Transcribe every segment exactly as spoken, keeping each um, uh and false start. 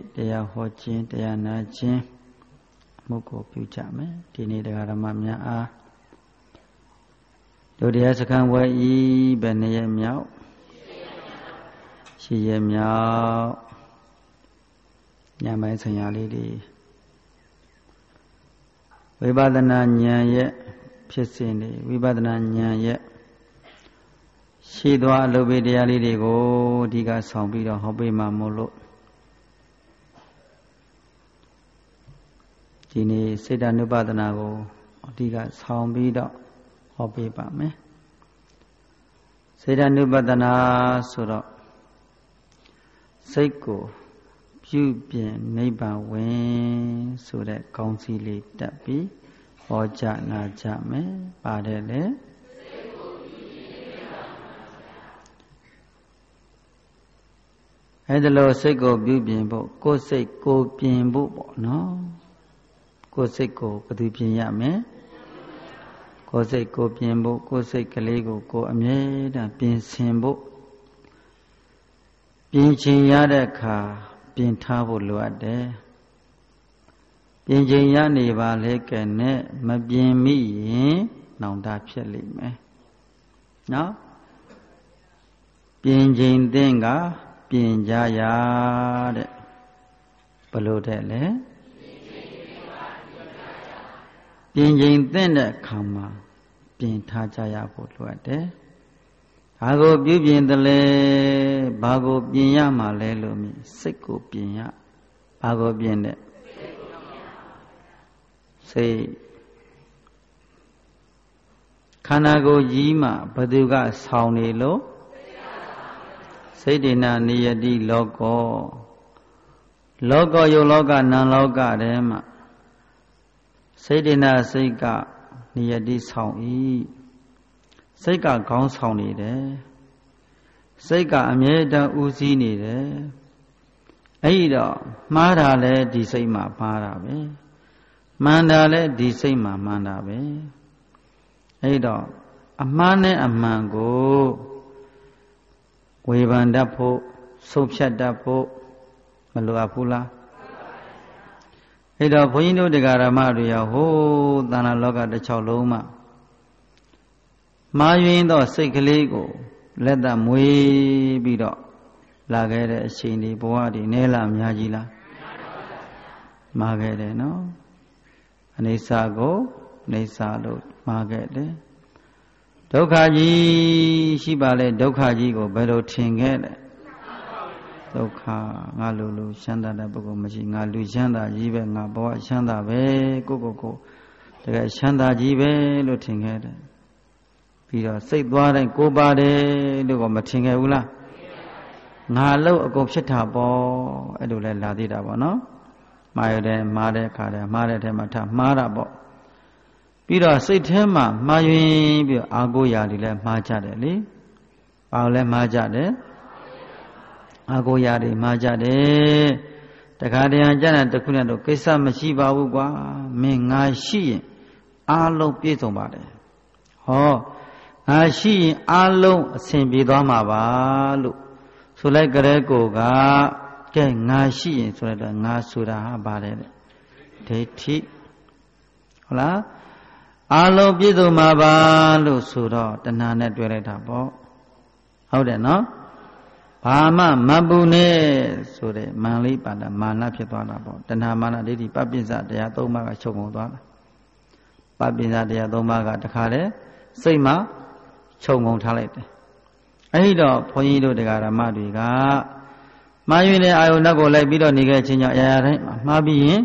တရားဟောခြင်းတရားနာခြင်းမှုကိုပြုကြမယ်ဒီနေ့တရားဓမ္မများအားဒုတိယစခန်းဝဲဤဘယ်နှစ်ရက်မြောက်ရှိရက်မြောက်ညပိုင်းဆရာလေးတွေဝိပဿနာဉာဏ်ရဲ့ဖြစ်စဉ်တွေဝိပဿနာဉာဏ်ရဲ့ရှိသွားအလုပ်ပေးတရားလေးတွေကိုအဓိကဆောင်ပြီးတော့ဟောပေးမှာမို့လို့ဒီနေ့စေတ ानु ပဒနာကိုအဓိကဆောင်ပြီးတော့ဟောပေးပါမယ်စေတ ानु ပဒနာဆိုတော့စိတ်ကိုပြုပြင်နိဗ္ဗာန်ဝင်ဆိုတဲ့ကောင်းစီလေးတက်ပြီးဟောကြားနာကြမယ်ပါတယ်လေအဲ့ဒါလို့စိတ်ကိုပြုပြင်ဖို့ကိုယ်စိတ်ကိုပြင်ဖို့ပေါ့နော်ကိုယ်စိတ်ကိုဘယ်သူပြင်ရမလဲကိုယ်စိတ်ကိုပြင်ဖို့ကိုယ်စိတ်ကလေးကိုကိုယ်အမြဲတမ်းပြင်ဆင်ဖို့ပြင်ချင်ရတဲ့အခါပြင်ထားဖို့လိုအပ်တယ်ပြင်ချင်ရနေပါလေကဲနဲ့မပြင်မိရင်နောင်တဖြစ်လိမ့်မယ်နော်ပြင်ချင်တဲ့ကပြင်ကြရတဲ့ဘလို့တဲ့လဲပြင်ချိန်သင့်တဲ့အခါမှာပြင်ထားကြရဖို့လိုအပ်တယ်။ဘာကိုပြုပြင်တယ်လဲ။ဘာကိုပြင်ရမှာလဲလို့မြင်စိတ်ကိုပြင်ရ။ဘာကိုပြင်တဲ့စိတ်ခန္ဓာကိုယ်ကြီးမှာဘသူကဆောင်းနေလို့စိတ်ဒေနာနိယတိလောကောလောကယုတ်လောကနံလောကထဲမှာစိတ်ဒေနာစိတ်ကနိယတိဆောင်၏စိတ်ကခေါင်းဆောင်နေတယ်စိတ်ကအမြဲတမ်းဦးစီးနေတယ်အဲ့ဒီတော့မှားတာလဲဒီစိတ်မှာမှားတာပဲမှန်တာလဲဒီစိတ်မှာမှန်တာပဲအဲ့တော့အမှားနဲ့အမှန်ကိုဝေဖန်တတ်ဖို့ဆုံးဖြတ်တတ်ဖို့မလိုအပ်ဘူးလားအဲ့တော့ဘုန်းကြီးတို့တရားဓမ္မတွေရောဟိုးသန္တာလောကတစ်ချောင်းလုံးမှာမှားယွင်းသောစိတ်ကလေးကိုလက်သက်မွေးပြီးတော့လာခဲ့တဲ့အချိန်ဒီဘဝဒီနဲလာအများကြီးလားမှားခဲ့တယ်နော်အနေစာကိုအနေစာလို့မှားခဲ့တယ်ဒုက္ခကြီးရှိပါလေဒုက္ခကြီးကိုဘယ်လိုထင်ခဲ့လဲဒုက္ခငါလူလူချမ်းသာတဲ့ပုဂ္ဂိုလ်မရှိငါလူချမ်းသာကြီးပဲငါဘဝချမ်းသာပဲကိုကိုကိုတကယ်ချမ်းသာကြီးပဲလို့ထင်ခဲ့တယ်ပြီးတော့စိတ်သွားတိုင်းကိုပါတယ်လို့ကမထင်ခဲ့ဘူးလားငါလို့အကုန်ဖြစ်တာပေါ့အဲ့လိုလဲလာသေးတာပေါ့နော်မှားရတယ်မှားတဲ့ခါတည်းမှားတဲ့ထဲမှာထမှားတာပေါ့ပြီးတော့စိတ်ထဲမှာမှားယွင်းပြီးအာကိုရာတွေလည်းမှားကြတယ်လေဘာလို့လဲမှားကြတယ်အာကိုရာတွေမှားကြတယ်တခါတည်းကျတဲ့တခုနဲ့တော့ကိစ္စမရှိပါဘူးကွာမင်းငါရှိရင်အားလုံးပြည့်စုံပါတယ်ဟောငါရှိရင်အားလုံးအဆင်ပြေသွားမှာပါလို့ဆိုလိုက်ကြတဲ့ကိုကကဲငါရှိရင်ဆိုတော့ငါဆိုတာဟာပါတယ်တဲ့ဒိဋ္ဌိဟုတ်လားအားလုံးပြည့်စုံမှာပါလို့ဆိုတော့တဏှာနဲ့တွေ့လိုက်တာပေါ့ဟုတ်တယ်နော်ဘာမှမပူနဲ့ဆိုတဲ့မန်လေးပါတာမာနဖြစ်သွားတာပေါ့တဏှာမာနဒိဋ္ဌိပပိစ္ဆတရားသုံးပါးကချုပ်ကုန်သွားတာပပိစ္ဆတရားသုံးပါးကတခါလေစိတ်မှာချုပ်ကုန်ထားလိုက်တယ်အဲ့ဒီတော့ဘုန်းကြီးတို့တရားဓမ္မတွေကမှားယွင်းတဲ့အာယုန်နောက်ကိုလိုက်ပြီးတော့နေခဲ့ခြင်းကြောင့်အရာရာတိုင်းမှားပြီးရင်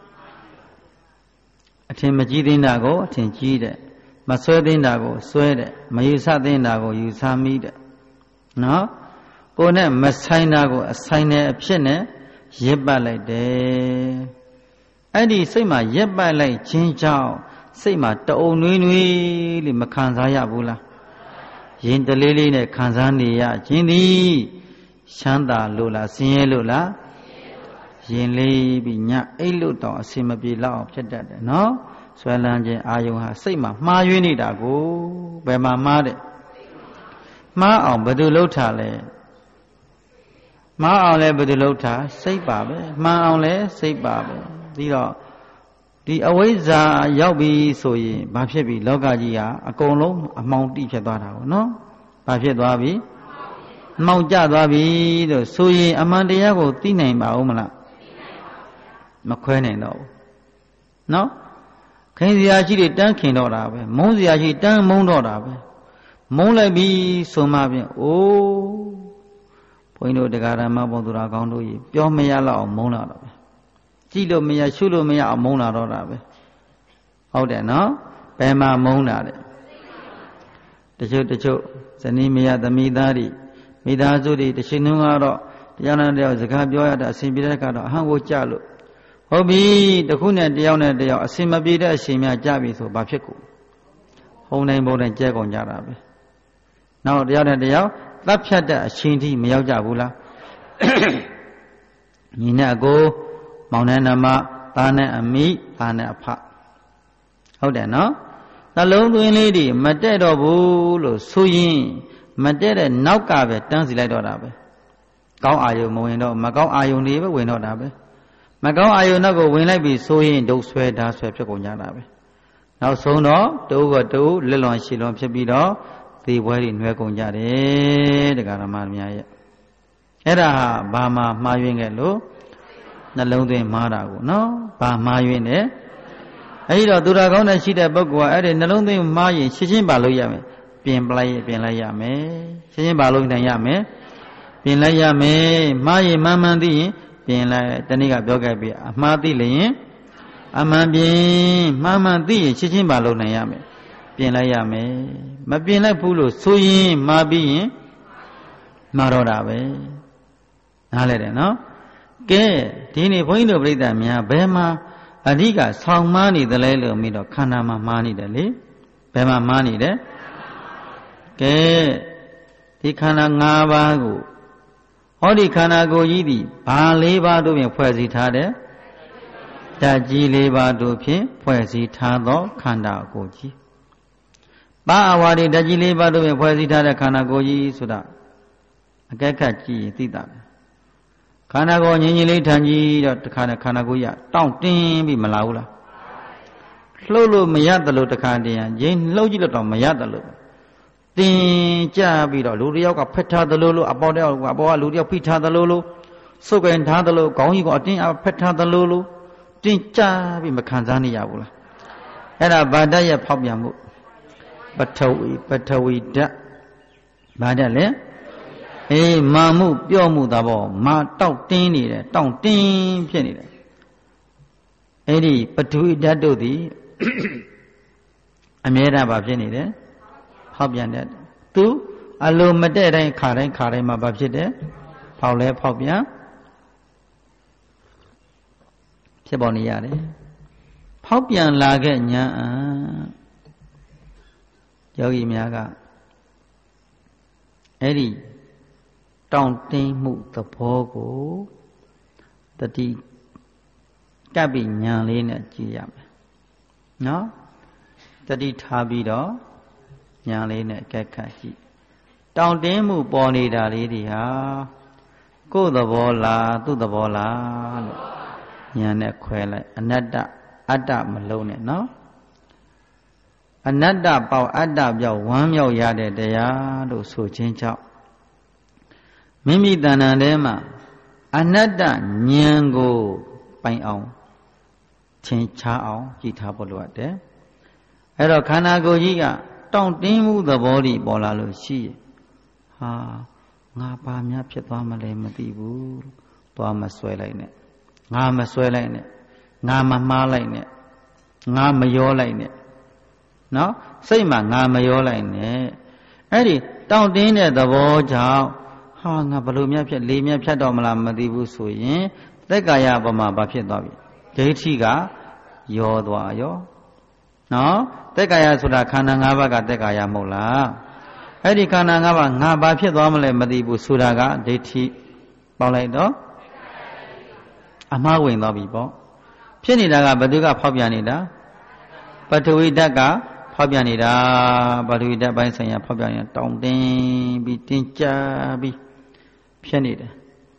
အထင်မကြီးသိတာကိုအထင်ကြီးတဲ့မဆွဲသိတာကိုဆွဲတဲ့မယူဆသိတာကိုယူဆမိတဲ့နော်ကိုယ်နဲ့မဆိုင်တာကိုအဆိုင်နဲ့အဖြစ်နဲ့ရက်ပတ်လိုက်တယ်အဲ့ဒီစိတ်မှာရက်ပတ်လိုက်ခြင်းကြောင့်စိတ်မှာတအုံနွေးနွေးလေးမခံစားရဘူးလားရင်တလေးလေးနဲ့ခံစားနေရခြင်းသည်ချမ်းသာလို့လားဆင်းရဲလို့လားရင်လေးပြီးညအိတ်လို့တောင်အစင်မပြေလောက်အောင်ဖြစ်တတ်တယ်နော်ဆွဲလန်းခြင်းအာယုံဟာစိတ်မှာမှားယွင်းနေတာကိုဘယ်မှာမှားတဲ့မှားအောင်ဘယ်သူလှုပ်ထားလဲမှားအောင်လဲဘယ်သူလုပ်တာစိတ်ပါပဲမှန်အောင်လဲစိတ်ပါပဲပြီးတော့ဒီအဝိဇ္ဇာရောက်ပြီဆိုရင်ဘာဖြစ်ပြီလောကကြီးဟာအကုန်လုံးအမှောင်တိဖြစ်သွားတာပေါ့နော်ဘာဖြစ်သွားပြီအမှောင်ကျသွားပြီလို့ဆိုရင်အမှန်တရားကိုသိနိုင်ပါဦးမလားမခွဲနိုင်တော့ဘူးနော်ခင်စရာရှိတွေတန်းခင်တော့တာပဲမုန်းစရာရှိတန်းမုန်းတော့တာပဲမုန်းလိုက်ပြီဆိုမှဖြင့်အိုးဘုန်းကြီးတို့တရားဓမ္မဘုံသူတော်ကောင်းတို့ကြီးပြောမရတော့အောင်မုန်းလာတော့ပဲကြည့်လို့မရရှုလို့မရအောင်မုန်းလာတော့တာပဲဟုတ်တယ်နော်ဘယ်မှာမုန်းတာလဲတချို့တချို့ဇနီးမယားသမီးသားတွေမိသားစုတွေတစ်ချိန်လုံးကတော့တရားနဲ့တရားစကားပြောရတာအစဉ်ပြေတဲ့ကတော့အဟံကိုကြလို့ဟုတ်ပြီတခုနဲ့တယောက်နဲ့တယောက်အစဉ်မပြေတဲ့အချိန်များကြပြီဆိုဘာဖြစ်ကုန်ဟုံတိုင်းဘုံတိုင်းကြဲကုန်ကြတာပဲနောက်တယောက်နဲ့တယောက်သတ်ဖြတ်တဲ့အချိန်ထိမရောက်ကြဘူးလားညီနဲ့အကိုမောင်နဲ့နှမသားနဲ့အမိသားနဲ့အဖဟုတ်တယ်နော်နှလုံးသွင်းလေးတွေမတက်တော့ဘူးလို့ဆိုရင်မတက်တဲ့နောက်ကပဲတန်းစီလိုက်တော့တာပဲကောင်းအာယုံမဝင်တော့မကောင်းအာယုံတွေပဲဝင်တော့တာပဲမကောင်းအာယုံနောက်ကိုဝင်လိုက်ပြီဆိုရင်ဒုဆွဲဓာဆွဲဖြစ်ကုန်ကြတာပဲနောက်ဆုံးတော့တူကတူလက်လွန်ရှည်လွန်ဖြစ်ပြီးတော့သေပွဲတွေနှွဲကုန်ကြတယ်တရားဓမ္မများရဲ့အဲ့ဒါဟာဘာမှမှားယွင်းခဲ့လို့နှလုံးသွင်းမှားတာကိုနော်ဘာမှားယွင်းတယ်အဲ့ဒီတော့သူတော်ကောင်းတဲ့ရှိတဲ့ပုဂ္ဂိုလ်ကအဲ့ဒီနှလုံးသွင်းမှားရင်ရှင်းရှင်းပါလို့ရမယ်ပြင်ပလိုက်ပြင်လိုက်ရမယ်ရှင်းရှင်းပါလို့နိုင်ရမယ်ပြင်လိုက်ရမယ်မှားရင်မှန်မှန်သိရင်ပြင်လိုက်တနည်းကပြောခဲ့ပြီအမှားသိလျင်အမှန်ပြင်မှန်မှန်သိရင်ရှင်းရှင်းပါလို့နိုင်ရမယ်ပြင်လိုက်ရမယ်မပြင်လိုက်ဘူးလို့ဆိုရင်မှားပြီးရင်မှားတော့တာပဲနားလဲတယ်နော်ကဲဒီနေ့ဘုန်းကြီးတို့ပြိဿများဘယ်မှာအဓိကဆောင်းမားနေတယ်လဲလို့မိတော့ခန္ဓာမှာမားနေတယ်လေဘယ်မှာမားနေတယ်ကဲဒီခန္ဓာ၅ပါးကိုဟောဒီခန္ဓာကိုယ်ကြီးသည်ဘာ၄ပါးတို့ဖြင့်ဖွဲ့စည်းထားတယ်ဓာတ်ကြီး၄ပါးတို့ဖြင့်ဖွဲ့စည်းထားသောခန္ဓာကိုယ်ကြီးပါအဝါဒီဓာတ်ကြီး၄ပါးတို့ဖြင့်ဖွဲ့စည်းထားတဲ့ခန္ဓာကိုယ်ကြီးဆိုတာအကဲခတ်ကြည့်ရင်သိတာပဲခန္ဓာကိုယ်ငြင်းငြင်းလေးထန်ကြီးတော့တခါနဲ့ခန္ဓာကိုယ်ရတောင့်တင်းပြီးမလာဘူးလားလှုပ်လို့မရတယ်လို့တခါတည်းရငြင်းလှုပ်ကြည့်လို့တော့မရတယ်လို့တင်ကြပြီးတော့လူတယောက်ကဖက်ထားသလိုလိုအပေါ်တယောက်ကအပေါ်ကလူတယောက်ဖိထားသလိုလိုစုပ်ကင်ထားသလိုခေါင်းကြီးကအတင်းအဖက်ထားသလိုလိုတင်ကြပြီးမခံစားနေရဘူးလားအဲ့ဒါဗာဒရဲ့ဖောက်ပြန်မှုပထဝီပထဝီဓာတ်ဗာဒလဲအေးမာမှုပြော့မှုသဘောမာတောက်တင်းနေတယ်တောင့်တင်းဖြစ်နေတယ်အဲ့ဒီပထဝီဓာတ်တို့သည်အမြဲတမ်းဘာဖြစ်နေတယ်ဖောက်ပြန်တယ်သူအလိုမတဲ့တိုင်းခါတိုင်းခါတိုင်းမှာဘာဖြစ်တယ်ဖောက်လဲဖောက်ပြန်ဖြစ်ပေါ်နေရတယ်ဖောက်ပြန်လာခဲ့ညာအယောဂီများကအဲ့ဒီတောင့်တင်းမှုသဘောကိုတတိကပ်ပြီးညာလေးနဲ့ကြည့်ရမယ်နော်တတိထားပြီးတော့ညာလေးနဲ့ကက်ခတ်ကြည့်တောင့်တင်းမှုပေါ်နေတာလေးတွေဟာကိုယ်သဘောလားသူ့သဘောလားလို့ညာနဲ့ခွဲလိုက်အနတ္တအတ္တမလုံးနဲ့နော်အနတ္တပေါအတ္တပြောက်ဝမ်းမြောက်ရတဲ့တရားလို့ဆိုခြင်းကြောင့်မိမိတဏ္ဍာထဲမှာအနတ္တဉာဏ်ကိုပိုင်အောင်သင်ချအောင်ကြည်ထားဖို့လိုအပ်တယ်အဲ့တော့ခန္ဓာကိုယ်ကြီးကတောင့်တင်းမှုသဘောတွေပေါ်လာလို့ရှိရင်ဟာငါပါများဖြစ်သွားမလဲမသိဘူးသွားမဆွဲလိုက်နဲ့ငါမဆွဲလိုက်နဲ့ငါမမှားလိုက်နဲ့ငါမရောလိုက်နဲ့နော်စိတ်မှာငါမရောလိုက်နဲ့အဲ့ဒီတောင့်တင်းတဲ့သဘောကြောင့်ဟာငါဘလို့များဖြစ်လေးများဖြတ်တော့မလားမသိဘူးဆိုရင်သက်ကာယပမာဘာဖြစ်သွားပြီဒိဋ္ဌိကယောသွားရောနော်သက်ကာယဆိုတာခန္ဓာ၅ပါးကသက်ကာယမဟုတ်လားအဲ့ဒီခန္ဓာ၅ပါးငါဘာဖြစ်သွားမလဲမသိဘူးဆိုတာကဒိဋ္ဌိပေါက်လိုက်တော့အမှားဝင်သွားပြီပေါ့ဖြစ်နေတာကဘယ်သူကဖောက်ပြန်နေတာပထဝီဓာတ်ကဖောက်ပြန်နေတာပထဝီဓာတ်ပိုင်းဆိုင်ရာဖောက်ပြန်နေတာတောင့်တင်းပြီးတင်းကြပြီးဖြစ်နေတယ်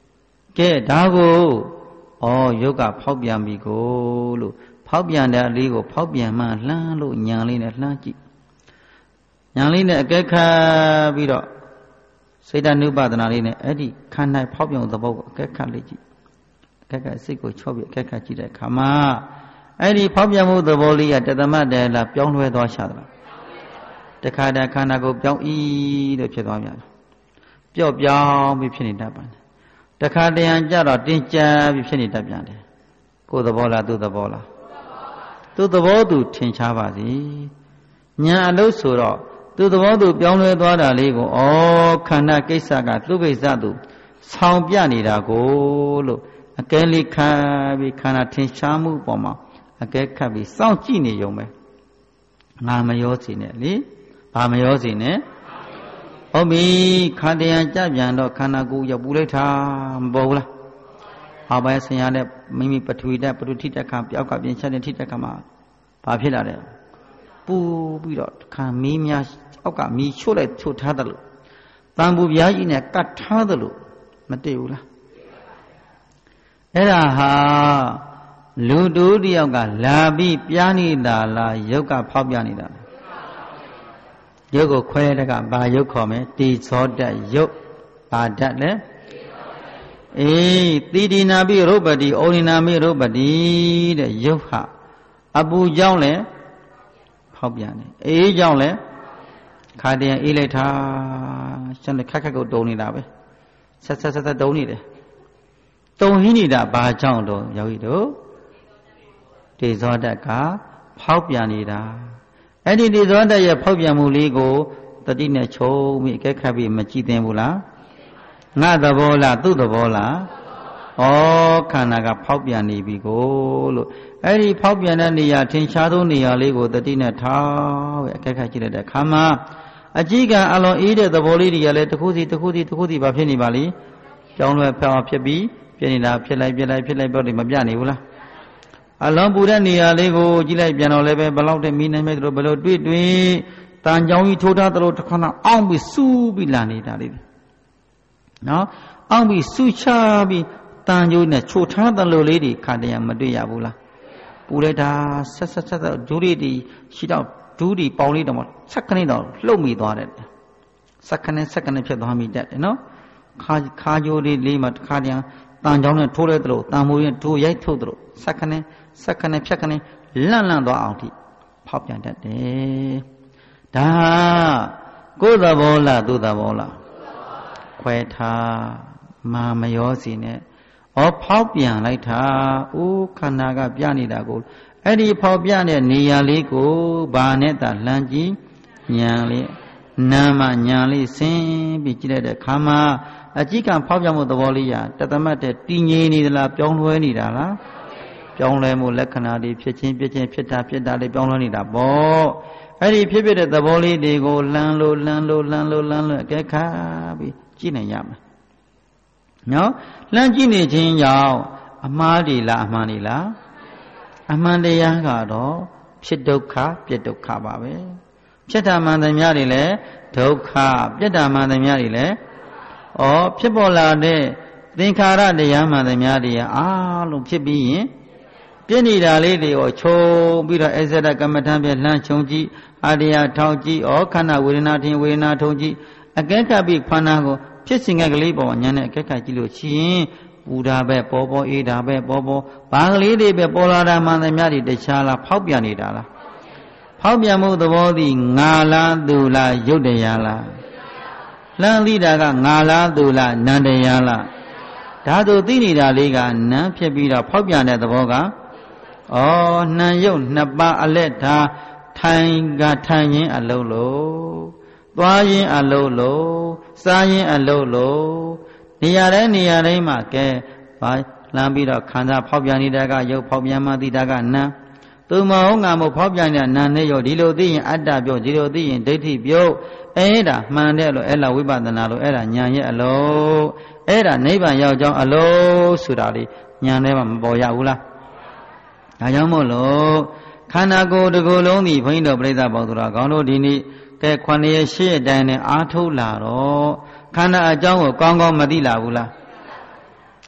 ကဲဒါကိုဩယုတ်ကဖောက်ပြန်ပြီကိုလို့ဖောက်ပြန်တဲ့လေးကိုဖောက်ပြန်မှလှမ်းလို့ညာလေးနဲ့လှမ်းကြည့်ညာလေးနဲ့အကဲခတ်ပြီးတော့စိတ်တ ानु ပဒနာလေးနဲ့အဲ့ဒီခန္ဓာဖောက်ပြန်သဘောကိုအကဲခတ်လေးကြည့်အကဲခတ်စိတ်ကိုချော့ပြီးအကဲခတ်ကြည့်တဲ့အခါမှာအဲ့ဒီဖောက်ပြန်မှုသဘောလေးကတသမတ်တယ်လားပြောင်းလဲသွားရှာသလားတခါတည်းခန္ဓာကိုပြောင်းဤလို့ဖြစ်သွားပြန်ပျော့ပြောင်းပြီးဖြစ်နေတတ်ပါတယ်တခါတည်းရန်ကြတော့တင်းကြပ်ပြီးဖြစ်နေတတ်ပြန်တယ်ကိုယ်သဘောလားသူ့သဘောလားသူ့သဘောသူထင်ရှားပါစေညာအလုပ်ဆိုတော့သူ့သဘောသူပြောင်းလဲသွားတာလေးကိုဩခန္ဓာကိစ္စကသူ့ကိစ္စသူဆောင်ပြနေတာကိုလို့အကဲလေးခံပြီးခန္ဓာထင်ရှားမှုပေါ်မှာအကဲခတ်ပြီးစောင့်ကြည့်နေရုံပဲငါမရောစီနဲ့လေဘာမရောစီနဲ့ဟုတ်ပြီခန္ဓာရန်ကြပြန်တော့ခန္ဓာကိုယ်ရောက်ပူလိုက်တာမပေါ်ဘူးလားအဘယ်ဆရာနဲ့မိမိပထဝီတက်ပထဝီထိတက်ခါပြောက်ကပြင်ချက်တဲ့ထိတက်ခါမှာဘာဖြစ်လာလဲပူပြီးတော့ခံမီးများအောက်ကမီးချို့လိုက်ချို့ထားတယ်လို့တန်ဘူးပြားကြီးနဲ့ကတ်ထားတယ်လို့မတည်ဘူးလားအဲ့ဒါဟာလူတူတယောက်ကလာပြီးပြားနေတာလားယုတ်ကဖောက်ပြနေတာလားယုတ်ကိုခွဲတဲ့ကဘာယုတ်ခေါ်မယ်တိသောတယုတ်ဘာဓာတ်လဲအေးတိတိနာပိရုပ္ပတိဩနိနာမိရုပ္ပတိတဲ့ယုတ်ဟာအပူကြောင့်လဲဖောက်ပြန်တယ်အေးကြောင့်လဲခါတည်းအေးလိုက်တာရှင်းတဲ့ခက်ခက်ကိုတုံနေတာပဲဆက်ဆက်ဆက်တုံနေတယ်တုံဟင်းနေတာဘာကြောင့်တော့ယောဂီတို့တေဇောတကဖောက်ပြန်နေတာအဲ့ဒီတေဇောတရဲ့ဖောက်ပြန်မှုလေးကိုတတိနဲ့ချုံပြီးအကဲခတ်ပြီးမကြည့်သင်ဘူးလားငါသဘောလားသူ့သဘောလားဩခန္ဓာကဖောက်ပြန်နေပြီကိုလို့အဲ့ဒီဖောက်ပြန်တဲ့နေရာထင်ရှားသောနေရာလေးကိုတတိနဲ့ထားပဲအကဲခတ်ကြည့်လိုက်တဲ့အခါမှာအကြည့်ကအလွန်အေးတဲ့သဘောလေးတွေကလည်းတစ်ခုစီတစ်ခုစီတစ်ခုစီဘာဖြစ်နေပါလိကြောင်းလွယ်ဖျောင်းဖြစ်ပြီးဖြစ်နေတာဖြစ်လိုက်ဖြစ်လိုက်ဖြစ်လိုက်ပြောတယ်မပြနေဘူးလားအလွန်ပူတဲ့နေရာလေးကိုကြည့်လိုက်ပြန်တော့လည်းပဲဘလောက်တဲ့မီးနိုင်မဲ့တို့ဘလို့တွေ့တွေ့တန်ကြောင်းကြီးထိုးထားသလိုတစ်ခါတော့အောင့်ပြီးစူးပြီးလာနေတာလေးနော်အောင့်ပြီးစူးချပြီးတန်ကြိုးနဲ့ချိုထားသလိုလေးတွေခါတည်းမတွေ့ရဘူးလားပူလိုက်တာဆက်ဆက်ဆက်ဒူးရီတီရှိတော့ဒူးရီပေါင်လေးတော့စက္ကန့်တော့လှုပ်မိသွားတယ်စက္ကန့်စက္ကန့်ဖြစ်သွားမိတတ်တယ်နော်ခါခါကြိုးလေးလေးမှတစ်ခါတည်းတန်ကြောင်းနဲ့ထိုးလိုက်သလိုတန်မိုးရင်ထိုးရိုက်ထုတ်သလိုစက္ကန့်စက္ကန့်ဖြတ်ကန့်လန့်လန့်သွားအောင်ထိဖောက်ပြန်တတ်တယ်ဒါကိုယ်သဘောလားသူ့သဘောလားခွဲထားမာမရောစီနဲ့ဩဖောက်ပြန်လိုက်တာအိုးခန္ဓာကပြနေတာကိုအဲ့ဒီဖောက်ပြတဲ့နေရာလေးကိုဘာနဲ့တာလှမ်းကြည့်ညာလေးနာမညာလေးဆင်းပြီးကြည့်လိုက်တဲ့ခါမှာအကြည့်ကဖောက်ပြမှုသဘောလေးရတသမတ်တဲ့တည်ငြိမ်နေသလားပြောင်းလဲနေတာလားပြောင်းလဲမှုလက္ခဏာတွေဖြစ်ချင်းဖြစ်ချင်းဖြစ်တာဖြစ်တာလေးပြောင်းလဲနေတာပေါ့အဲ့ဒီဖြစ်ဖြစ်တဲ့သဘောလေးတွေကိုလှမ်းလို့လှမ်းလို့လှမ်းလို့လှမ်းလို့အကဲခါပြီးကြည့်နိုင်ရမယ်နော်လှမ်းကြည့်နေခြင်းကြောင့်အမှားတွေလားအမှန်တွေလားအမှန်တရားကတော့ဖြစ်ဒုက္ခပြစ်ဒုက္ခပါပဲဖြစ်တာမှန်သမျှတွေလည်းဒုက္ခပြစ်တာမှန်သမျှတွေလည်းဩဖြစ်ပေါ်လာတဲ့သင်္ခါရတရားမှန်သမျှတွေအားလုံးဖြစ်ပြီးရင်ပြစ်နေတာလေးတွေကိုခြုံပြီးတော့အစ္ဆဒကမ္မထံပြလှမ်းခြုံကြည့်အာရယထောင်ကြည့်ဩခန္ဓာဝေဒနာထင်ဝေဒနာထုံကြည့်အကဲခတ်ပြီးခန္ဓာကိုဖြစ်စဉ်ကလေးပေါ်ညာနဲ့အကဲခတ်ကြည့်လို့ရှိရင်ပူတာပဲပေါ်ပေါ်အေးတာပဲပေါ်ပေါ်ဘာကလေးတွေပဲပေါ်လာတာမှန်သမျှတွေတခြားလားဖောက်ပြန်နေတာလားဖောက်ပြန်မှုသဘောသည်ငါလားသူလားယုတ်တရားလားလှမ်းသိတာကငါလားသူလားနန္တရားလားဒါဆိုသိနေတာလေးကနန်းဖြစ်ပြီးတော့ဖောက်ပြန်တဲ့သဘောကဩနှံရုပ်နှစ်ပါးအလက်ထားထိုင်ကထိုင်ခြင်းအလုံးလို့သွားခြင်းအလုံးလို့စားခြင်းအလုံးလို့နေရာတိုင်းနေရာတိုင်းမှာကဲဘာလှမ်းပြီးတော့ခန္ဓာဖောက်ပြန်နေတာကရုပ်ဖောက်ပြန်မှသိတာကနံသူမဟုတ်ငါမဟုတ်ဖောက်ပြန်တဲ့နာနဲ့ရောဒီလိုသိရင်အတ္တပြောဒီလိုသိရင်ဒိဋ္ဌိပြောအဲ့ဒါမှန်တယ်လို့အဲ့လာဝိပဿနာလို့အဲ့ဒါဉာဏ်ရဲ့အလုံးအဲ့ဒါနိဗ္ဗာန်ရောက်ကြောင်းအလုံးဆိုတာလေးဉာဏ်ထဲမှာမပေါ်ရဘူးလားဒါကြောင့်မို့လို့ခန္ဓာကိုယ်တစ်ခုလုံးဒီဘုန်းကြီးတို့ပြိဿပေါင်းသူတော်ကောင်းတို့ဒီနေ့ကဲခွန်ရရှိအတိုင်းနဲ့အားထုတ်လာတော့ခန္ဓာအကြောင်းကိုကောင်းကောင်းမသိလာဘူးလား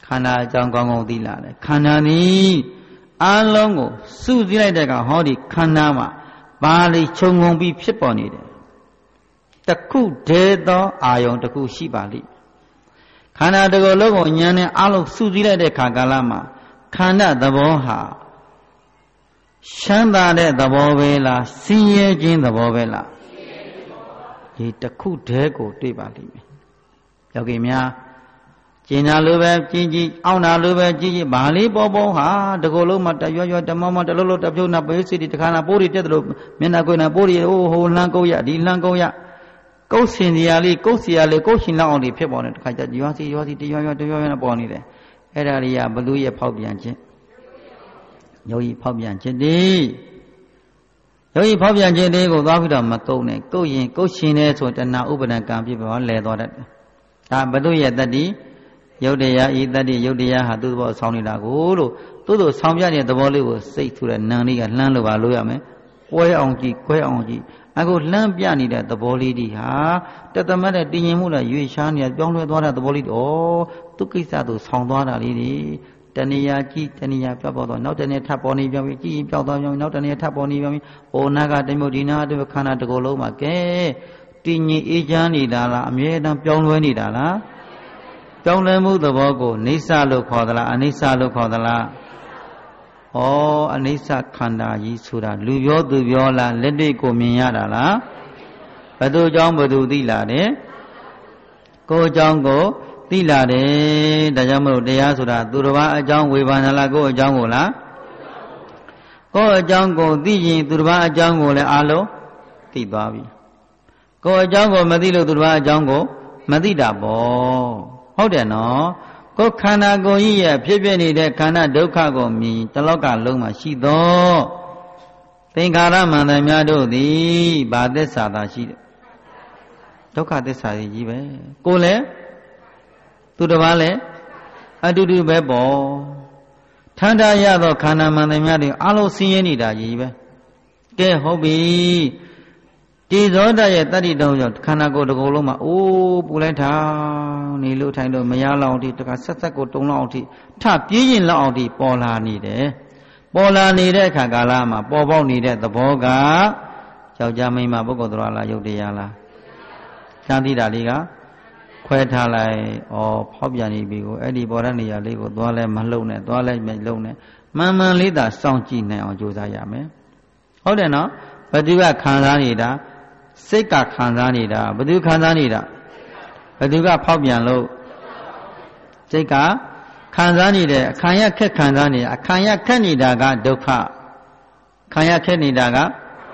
ခန္ဓာအကြောင်းကောင်းကောင်းသိလာတယ်ခန္ဓာนี้အလုံးကိုစုစည်းလိုက်တဲ့ကဟောဒီခန္ဓာမှာပါဠိခြုံငုံပြီးဖြစ်ပေါ်နေတယ်တခုတည်းသောအာယုံတခုရှိပါလိမ့်ခန္ဓာတစ်ခုလုံးကိုဉာဏ်နဲ့အလုံးစုစည်းလိုက်တဲ့ခါကာလမှာခန္ဓာသဘောဟာချမ်းသာတဲ့သဘောပဲလားဆင်းရဲခြင်းသဘောပဲလားဒီတခုတည်းကိုတွေ့ပါလိမ့်မယ်ယောဂီများကျင်နာလိုပဲကြည်ကြည်အောင်းနာလိုပဲကြည်ကြည်ဘာလေးပေါ်ပေါ်ဟာတကူလုံးမှာတရွရွတမောမောတလုံးလုံးတပြုတ်နာပေးစီတခါနာပိုးတွေတက်တယ်လို့မျက်နှာကိုယ်နာပိုးတွေဟိုဟိုလှမ်းကုတ်ရဒီလှမ်းကုတ်ရကုတ်စင်စီရလေးကုတ်စီရလေးကုတ်ရှင်လောက်အောင်တွေဖြစ်ပေါ်နေတခါကျရွာစီရွာစီတရွရွတရွရွနဲ့ပေါ်နေတယ်အဲ့ဒါတွေကဘလူရဲ့ဖောက်ပြန်ခြင်းယောဂီဖောက်ပြန်ခြင်းတည်းယောဂီဖောက်ပြန်ခြင်းတည်းကိုသွားပြီးတော့မကုတ်နဲ့ကုတ်ရင်ကုတ်ရှင်နေဆိုတဏှာဥပဒံကံဖြစ်ပေါ်လဲသွားတတ်တယ်ဒါဘလူရဲ့တတ္တိယုတ်တရားဤတတ္တိယုတ်တရားဟာသူ့သဘောဆောင်းနေတာကိုလို့သူ့တို့ဆောင်းပြတဲ့သဘောလေးကိုစိတ်ထူတဲ့နံလေးကလှမ်းလို့ပါလို့ရမယ်ကွဲအောင်ကြည့်ကွဲအောင်ကြည့်အခုလှမ်းပြနေတဲ့သဘောလေးဒီဟာတသမတ်တဲ့တည်ငြိမ်မှုလားရွေရှားနေပြောင်းလဲသွားတဲ့သဘောလေးဩသူကိစ္စသူဆောင်းသွားတာလေးဒီတဏှာကြည့်တဏှာပြောက်ပေါ်တော့နောက်တနေ့ထပ်ပေါ်နေပြောင်းပြီးကြည့်ပြောက်သွားပြောင်းနောက်တနေ့ထပ်ပေါ်နေပြောင်းပြီးဩနာကတမျိုးဒီနာတမျိုးခန္ဓာတစ်ခုလုံးမှာကဲတည်ငြိမ်အေးချမ်းနေတာလားအမြဲတမ်းပြောင်းလဲနေတာလားပြောင်းလဲမှုသဘောကိုနေဆလို့ခေါ်သလားအနိစ္စလို့ခေါ်သလားဩအနိစ္စခန္ဓာကြီးဆိုတာလူပြောသူပြောလားလက်တွေ့ကိုမြင်ရတာလားဘယ်သူအကြောင်းဘယ်သူသိလာတယ်ကိုယ်အကြောင်းကိုသိလာတယ်ဒါကြောင့်မလို့တရားဆိုတာသူတစ်ပါးအကြောင်းဝေဘာနာလားကိုယ်အကြောင်းကိုလားကိုယ်အကြောင်းကိုသိရင်သူတစ်ပါးအကြောင်းကိုလည်းအားလုံးသိသွားပြီကိုယ်အကြောင်းကိုမသိလို့သူတစ်ပါးအကြောင်းကိုမသိတာပေါ့ဟုတ်တယ်နော်ကိုယ်ခန္ဓာကိုယ်ကြီးရဲ့ဖြစ်ဖြစ်နေတဲ့ခန္ဓာဒုက္ခကိုမြင်တလောကလုံးမှာရှိသောသင်္ခါရမှန်တယ်များတို့သည်ဘာသစ္စာသာရှိတယ်ဒုက္ခသစ္စာကြီးပဲကိုယ်လည်းသူတစ်ပါးလည်းအတူတူပဲပေါ့ထန္တာရသောခန္ဓာမှန်တယ်များတွေအလုံးဆင်းရဲနေတာကြီးပဲကဲဟုတ်ပြီဒီဇောတရဲ့တတ္တိတုံးကြောင့်ခန္ဓာကိုယ်တစ်ခုလုံးမှာအိုးပူလိုက်တာနေလို့ထိုင်လို့မရလောက်အောင်ဒီတခါဆက်ဆက်ကိုတုံလောက်အောင်ဒီထပြေးရင်လောက်အောင်ဒီပေါ်လာနေတယ်ပေါ်လာနေတဲ့အခါကာလမှာပေါ်ပေါက်နေတဲ့သဘောကယောက်ျားမိန်းမပုဂ္ဂိုလ်တော်လားယုတ်တရားလားစမ်းသိတာလေးကခွဲထားလိုက်ဩဖောက်ပြန်နေပြီကိုအဲ့ဒီပေါ်တဲ့နေရာလေးကိုသွားလဲမလှုပ်နဲ့သွားလဲမလှုပ်နဲ့မှန်မှန်လေးသာစောင့်ကြည့်နိုင်အောင်ကြိုးစားရမယ်ဟုတ်တယ်နော်ဘယ်သူကခံစားနေတာစိတ်ကခံစားနေတာဘယ်သူခံစားနေတာဘယ်သူကဖောက်ပြန်လို့စိတ်ကခံစားနေတယ်အခံရခက်ခံစားနေအခံရခက်နေတာကဒုက္ခခံရခက်နေတာက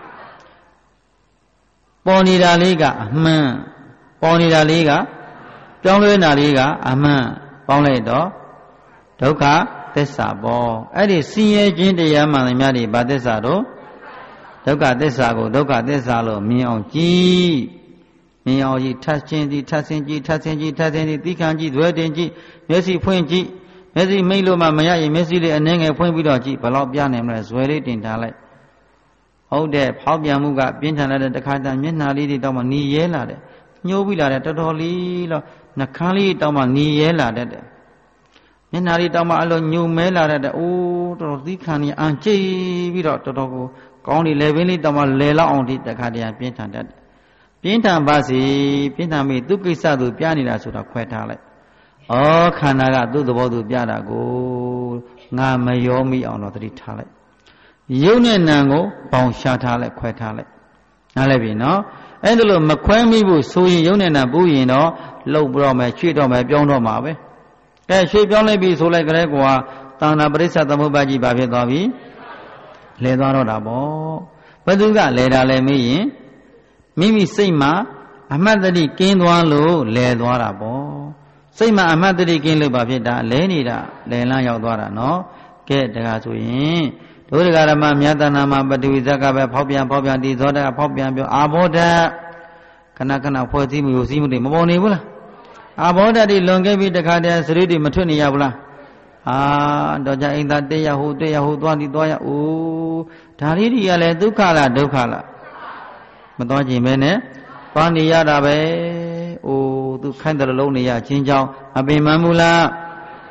ပေါ်နေတာလေးကအမှန်ပေါ်နေတာလေးကပြောင်းလဲနေတာလေးကအမှန်ပေါင်းလိုက်တော့ဒုက္ခသစ္စာပေါ်အဲ့ဒီဆင်းရဲခြင်းတရားမှန်သမျှတွေဘာသစ္စာတော့ဒုက္ခသစ္စာကိုဒုက္ခသစ္စာလို့မြင်အောင်ကြည့်မြင်အောင်ကြည့်ထပ်ချင်းကြည့်ထပ်ဆင်းကြည့်ထပ်ဆင်းကြည့်ထပ်ဆင်းကြည့်သိခံကြည့်သွဲတင်ကြည့်မျက်စိဖွင့်ကြည့်မျက်စိမိတ်လို့မှမရရင်မျက်စိလေးအနှဲငယ်ဖွင့်ပြီးတော့ကြည့်ဘယ်လောက်ပြနိုင်မလဲဇွဲလေးတင်ထားလိုက်ဟုတ်တယ်ဖောက်ပြန်မှုကပြင်းထန်လာတဲ့တစ်ခါတည်းမျက်နှာလေးတွေတောင်မှหนีရဲလာတယ်ညှိုးပြီးလာတဲ့တော်တော်လေးတော့နှခမ်းလေးတောင်မှหนีရဲလာတတ်တယ်မျက်နှာလေးတောင်မှအလိုညှို့မဲလာတဲ့အိုးတော်တော်သီးခံနေအံကြိပြီးတော့တော်တော်ကိုကောင်းဒီလေပင်လေးတောင်မှလဲလောက်အောင်ဒီတခါတည်းပြင်းထန်တတ်တယ်ပြင်းထန်ပါစေပြင်းထန်ပြီသူကိစ္စသူပြနေတာဆိုတာခွဲထားလိုက်ဩခန္ဓာကသူ့သဘောသူပြတာကိုငါမရောမိအောင်တော့သတိထားလိုက်ရုပ်နဲ့နာမ်ကိုပေါင်ရှားထားလိုက်ခွဲထားလိုက်နားလည်ပြီနော်အဲ့ဒါလို့မခွဲမိဘူးဆိုရင်ရုပ်နဲ့နာမ်ပူရင်တော့လှုပ်ပြီးတော့မယ်ရွှေ့တော့မယ်ပြောင်းတော့မှာပဲအဲရွှေ့ပြောင်းလိုက်ပြီဆိုလိုက်ကြတဲ့ကွာတဏ္ဍာပရိစ္ဆသမုပ္ပါကြီးဘာဖြစ်သွားပြီလဲသွားတော့တာပေါ့ဘယ်သူကလဲတာလဲမေးရင်မိမိစိတ်မှာအမှတ်တတိကင်းသွားလို့လဲသွားတာပေါ့စိတ်မှာအမှတ်တတိကင်းလို့ဘာဖြစ်တာလဲနေတာလဲလန်းရောက်သွားတာနော်ကဲတကားဆိုရင်ဒုရဂရမမြတ်တနာမှာပတဝိဇ္ဇကပဲဖောက်ပြန်ဖောက်ပြန်ဒီဇောတကဖောက်ပြန်ပြောအာဘောဓခဏခဏဖွဲ့စည်းမှုယူစည်းမှုတွေမပေါ်နေဘူးလားအာဘောဓတွေလွန်ခဲ့ပြီးတခါတည်းစရိတွေမထွက်နေရဘူးလားအာတော့ကြအိမ်သားတေးရဟိုတေးရဟိုသွားဒီသွားရအိုးဒါလေးတွေကလည်းဒုက္ခလားဒုက္ခလားမသွားခြင်းပဲနဲ့သွားနေရတာပဲအိုးသူခိုင်းတယ်လုံးနေရချင်းကြောင်းအပင်မမှုလား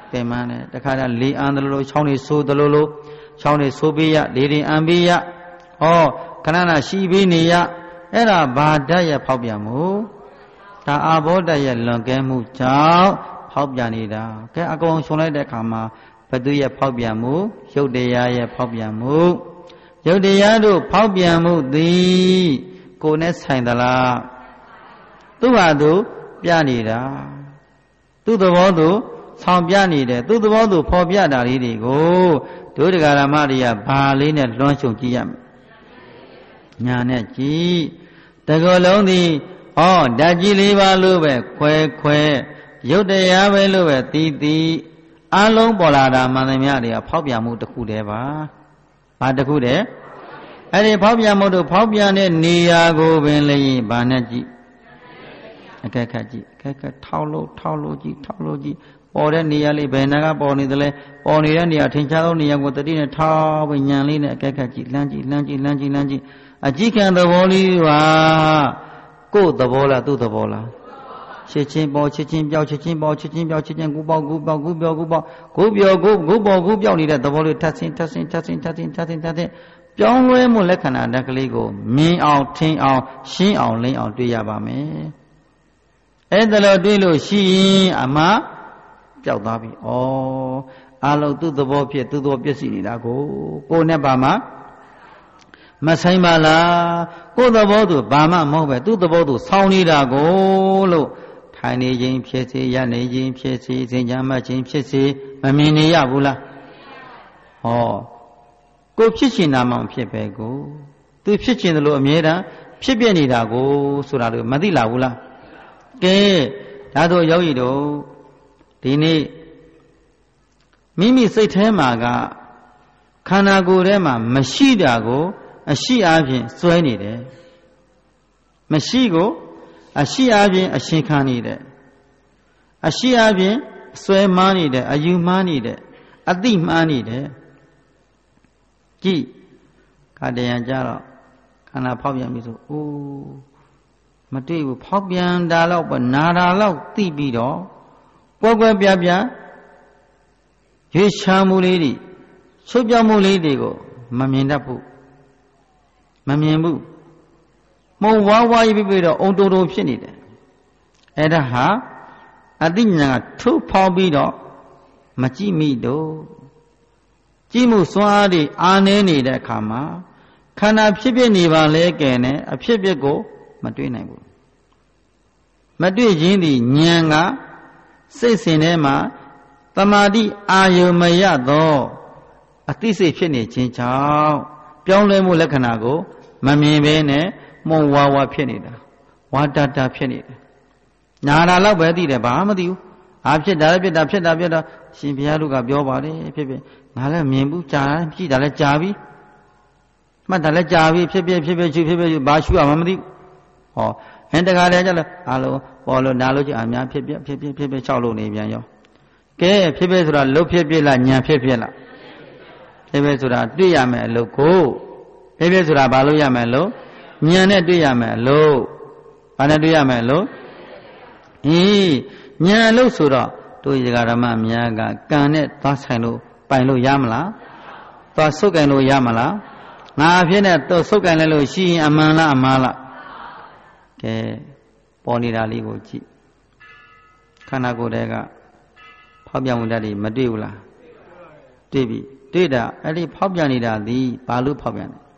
ပင်မနဲ့တခါတည်းလေအန်တလို့ချောင်းနေဆိုးတလို့လို့ချောင်းနေဆိုးပေးရလေရင်အန်ပေးရဟောခဏနာရှိပေးနေရအဲ့ဒါဘာဓာတ်ရဲ့ဖောက်ပြန်မှုဒါအာဘောဓာတ်ရဲ့လွန်ကဲမှုကြောင့်ဖောက်ပြန်နေတာကဲအကောင်ရှုံလိုက်တဲ့အခါမှာဘသူရဲ့ဖောက်ပြန်မှုရုပ်တရားရဲ့ဖောက်ပြန်မှုရုပ်တရားတို့ဖောက်ပြန်မှုသည်ကိုယ်နဲ့ဆိုင်သလားသူ့ဟာသူပြနေတာသူ့သဘောသူဆောင်ပြနေတယ်သူ့သဘောသူဖော်ပြတာလေးတွေကိုဒုဒကာရမတွေကဘာလေးနဲ့လွှမ်းခြုံကြည့်ရမယ်ညာနဲ့ကြည့်တကောလုံးသည်ဩဓာတ်ကြီးလေးပါလို့ပဲခွဲခွဲရုပ်တရားပဲလို့ပဲတီးတီးအလုံးပေါ်လာတာမှန်သမျှတွေကဖောက်ပြန်မှုတစ်ခုတည်းပါဘာတစ်ခုတည်းအဲ့ဒီဖောက်ပြန်မှုတို့ဖောက်ပြန်တဲ့နေရာကိုပင်လည်းဘာနဲ့ကြည့်အခက်ခက်ကြည့်အခက်ခက်ထောက်လို့ထောက်လို့ကြည့်ထောက်လို့ကြည့်ပေါ်တဲ့နေရာလေးဘယ်နာကပေါ်နေသလဲပေါ်နေတဲ့နေရာထင်ရှားသောနေရာကိုတတိနဲ့ထောက်ပြီးညံလေးနဲ့အခက်ခက်ကြည့်လမ်းကြည့်လမ်းကြည့်လမ်းကြည့်လမ်းကြည့်အကြည့်ခံသဘောလေးပါကိုယ်သဘောလားသူ့သဘောလားချစ်ချင်းပေါ်ချစ်ချင်းပြောက်ချစ်ချင်းပေါ်ချစ်ချင်းပြောက်ချစ်ချင်းကူပေါက်ကူပေါက်ကူပြောက်ကူပေါက်ကူပြောကူကူပေါ်ကူပြောက်နေတဲ့သဘောလေးထပ်ဆင်းထပ်ဆင်းထပ်ဆင်းထပ်ဆင်းထပ်ဆင်းထပ်ဆင်းပြောင်းလဲမှုလက္ခဏာတက်ကလေးကိုမြင်အောင်ထင်အောင်ရှင်းအောင်လင်းအောင်တွေ့ရပါမယ်အဲ့ဒါလို့တွေ့လို့ရှိရင်အမှပျောက်သွားပြီဩအလုံးသူ့သဘောဖြစ်သူ့သဘောပြည့်စည်နေတာကိုကိုယ်နဲ့ပါမှမဆိုင်ပါလားကိုယ်သဘောသူဘာမှမဟုတ်ပဲသူ့သဘောသူဆောင်းနေတာကိုလို့ထိုင်နေခြင်းဖြစ်စေရနေခြင်းဖြစ်စေစဉ်းကြမှခြင်းဖြစ်စေမမြင်နေရဘူးလားဟောကိုဖြစ်ချင်တာမှမဖြစ်ပဲကိုသူဖြစ်ချင်တယ်လို့အမြဲတမ်းဖြစ်ပြနေတာကိုဆိုတာလို့မသိလာဘူးလားကဲဒါတို့ယောဂီတို့ဒီနေ့မိမိစိတ်ထဲမှာကခန္ဓာကိုယ်ထဲမှာမရှိတာကိုအရှိအားဖြင့်စွဲနေတယ်မရှိကိုအရှိအားဖြင့်အရှင်ခံနေတယ်အရှိအားဖြင့်စွဲမှားနေတယ်အယူမှားနေတယ်အတိမှားနေတယ်ကြည့်ခါတရံကြတော့ခန္ဓာဖောက်ပြန်ပြီဆိုအိုးမတွေ့ဘူးဖောက်ပြန်တာတော့ပဲနာတာတော့သိပြီးတော့ကွက်ကွက်ပြပြရွေးချမ်းမှုလေးတွေချုပ်ပြောင်းမှုလေးတွေကိုမမြင်တတ်ဘူးမမြင်ဘူးမုံဝါးဝါးကြီးပြီးတော့အုံတုံတုံဖြစ်နေတယ်အဲ့ဒါဟာအတိညာကထုတ်ဖောက်ပြီးတော့မကြည့်မိတော့ကြည့်မှုစွမ်းအားတွေအားနည်းနေတဲ့အခါမှာခန္ဓာဖြစ်ဖြစ်နေပါလေကဲနဲ့အဖြစ်ဖြစ်ကိုမတွေ့နိုင်ဘူးမတွေ့ခြင်းသည်ဉာဏ်ကစိတ်စဉ်ထဲမှာတမာတိအာယုမရသောအသိစိတ်ဖြစ်နေခြင်းကြောင့်ပြောင်းလဲမှုလက္ခဏာကိုမမြင်ဘဲနဲ့မုံဝါဝါဖြစ်နေတာဝါတာတာဖြစ်နေတယ်နာတာတော့ပဲသိတယ်ဘာမှမသိဘူးအာဖြစ်တာလည်းဖြစ်တာဖြစ်တာဖြစ်တာရှင်ဘုရားတို့ကပြောပါတယ်ဖြစ်ဖြစ်ငါလည်းမြင်ဘူးကြာကြည့်တာလည်းကြာပြီမှတ်တာလည်းကြာပြီဖြစ်ဖြစ်ဖြစ်ဖြစ်ရှုဖြစ်ဖြစ်ဘာရှုရမှမသိဘူးဟောအဲတခါတည်းကျတော့အာလို့ပေါ်လို့နာလို့ကြအများဖြစ်ဖြစ်ဖြစ်ဖြစ်ဖြစ်ဖြစ်လျှောက်လို့နေပြန်ရောကဲဖြစ်ဖြစ်ဆိုတာလှုပ်ဖြစ်ဖြစ်လားညံဖြစ်ဖြစ်လားဖြစ်ဖြစ်ဆိုတာတွေ့ရမယ်အလုပ်ကိုဖြစ်ဖြစ်ဆိုတာဘာလို့ရမယ်လို့ညံနဲ့တွေ့ရမယ်အလုပ်ဘာနဲ့တွေ့ရမယ်လို့အေးညံအလုပ်ဆိုတော့တို့ရေကဓမ္မများကကံနဲ့သွားဆိုင်လို့ပိုင်လို့ရမလားသွားဆုပ်ကင်လို့ရမလားငါအဖြစ်နဲ့တော့ဆုပ်ကင်လိုက်လို့ရှိရင်အမှန်လားအမှားလားကဲပေါ်နေတာလေးကိုကြည့်ခန္ဓာကိုယ်တည်းကဖောက်ပြန်မှုတတ်တယ်မတွေ့ဘူးလားတွေ့ပြီတွေ့တာအဲ့ဒီဖောက်ပြန်နေတာသည်ဘာလို့ဖောက်ပြန်လဲ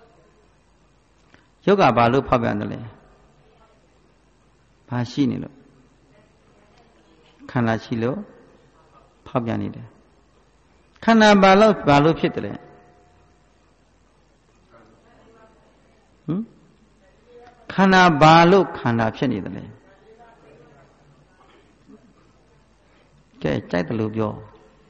ယုတ်ကဘာလို့ဖောက်ပြန်တယ်လဲဘာရှိနေလို့ခန္ဓာရှိလို့ဖောက်ပြန်နေတယ်ခန္ဓာဘာလို့ဘာလို့ဖြစ်တယ်လဲဟမ်ခန္ဓာဘာလို့ခန္ဓာဖြစ်နေတယ်လဲကဲကြိုက်တယ်လို့ပြော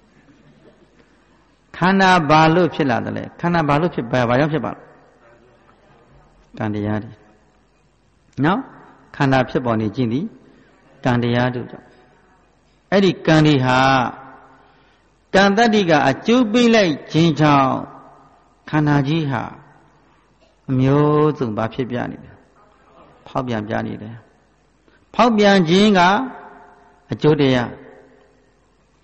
ခန္ဓာဘာလို့ဖြစ်လာတယ်လဲခန္ဓာဘာလို့ဖြစ်ဘာဘာကြောင့်ဖြစ်ပါလဲကံတရားတွေနော်ခန္ဓာဖြစ်ပေါ်နေခြင်းသည်ကံတရားတို့ကြောင့်အဲ့ဒီကံတွေဟာကံတတ္တိကအကျိုးပေးလိုက်ခြင်းကြောင့်ခန္ဓာကြီးဟာအမျိုးစုံဘာဖြစ်ပြနေတယ်ဖောက်ပြန်ပြနေတယ်ဖောက်ပြန်ခြင်းကအကျိုးတရား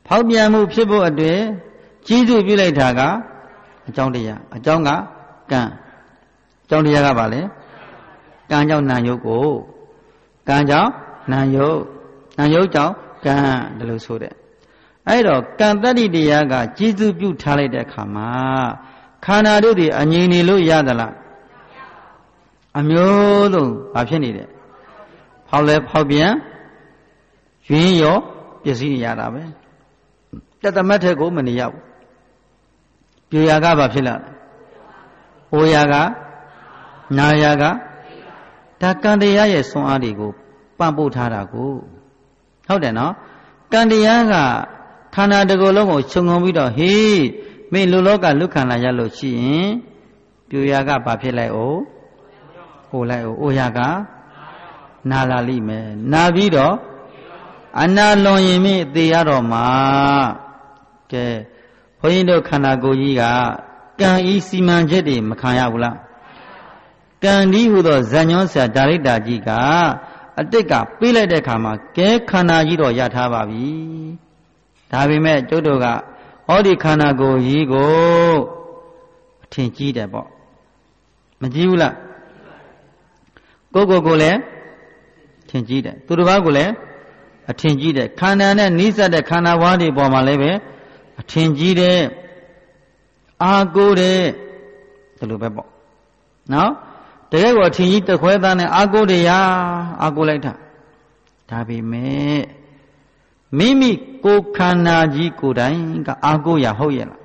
ဖောက်ပြန်မှုဖြစ်ဖို့အတွက်ကြီးစုပြုလိုက်တာကအကြောင်းတရားအကြောင်းကကံအကြောင်းတရားကဘာလဲကံကြောင့်နာယုတ်ကိုကံကြောင့်နာယုတ်နာယုတ်ကြောင့်ကံဒါလို့ဆိုတဲ့အဲ့တော့ကံတတ္တိတရားကကြီးစုပြုထားလိုက်တဲ့အခါမှာခန္ဓာတို့ဒီအငြိမ်နေလို့ရသလားအမျိုးလုံးဘာဖြစ်နေတယ်ဖောက်လဲဖောက်ပြန်ရင်းရောပစ္စည်းနေရတာပဲတသမတ်ထက်ကိုမနေရဘူးပြရာကဘာဖြစ်လာလဲအိုရာကနာရာကဒါကံတရားရဲ့ဆွမ်းအားတွေကိုပံ့ပိုးထားတာကိုဟုတ်တယ်နော်ကံတရားကခန္ဓာတစ်ခုလုံးကိုခြုံငုံပြီးတော့ဟေးမင်းလူလောကလူခန္ဓာရလို့ရှိရင်ပြရာကဘာဖြစ်လိုက်အိုဟိုလိုက်အိုအိုရာကနာလာလိမ့်မယ်နာပြီးတော့အနာလွန်ရင်မင်းသေရတော့မှာကဲဘုန်းကြီးတို့ခန္ဓာကိုယ်ကြီးကကံဤစီမံချက်တွေမခံရဘူးလားကံဒီဟူသောဇာညောဆရာဒါရိတာကြီးကအတိတ်ကပေးလိုက်တဲ့ခါမှာကဲခန္ဓာကြီးတော့ရထားပါပြီဒါပေမဲ့ကျုပ်တို့ကဟောဒီခန္ဓာကိုယ်ကြီးကိုအထင်ကြီးတယ်ပေါ့မကြီးဘူးလားကိုယ်ကိုယ်ကိုလည်းထင်ကြီးတယ်သူတစ်ပါးကိုလည်းအထင်ကြီးတယ်ခန္ဓာနဲ့နှိစက်တဲ့ခန္ဓာဝါးတွေပေါ်မှာလည်းပဲအထင်ကြီးတယ်အာကိုတဲ့ဒီလိုပဲပေါ့နော်တကယ်ကိုအထင်ကြီးတခွဲသားနဲ့အာကိုတယ်ရာအာကိုလိုက်တာဒါပေမဲ့မိမိကိုယ်ခန္ဓာကြီးကိုယ်တိုင်ကအာကိုရဟုတ်ရဲ့လား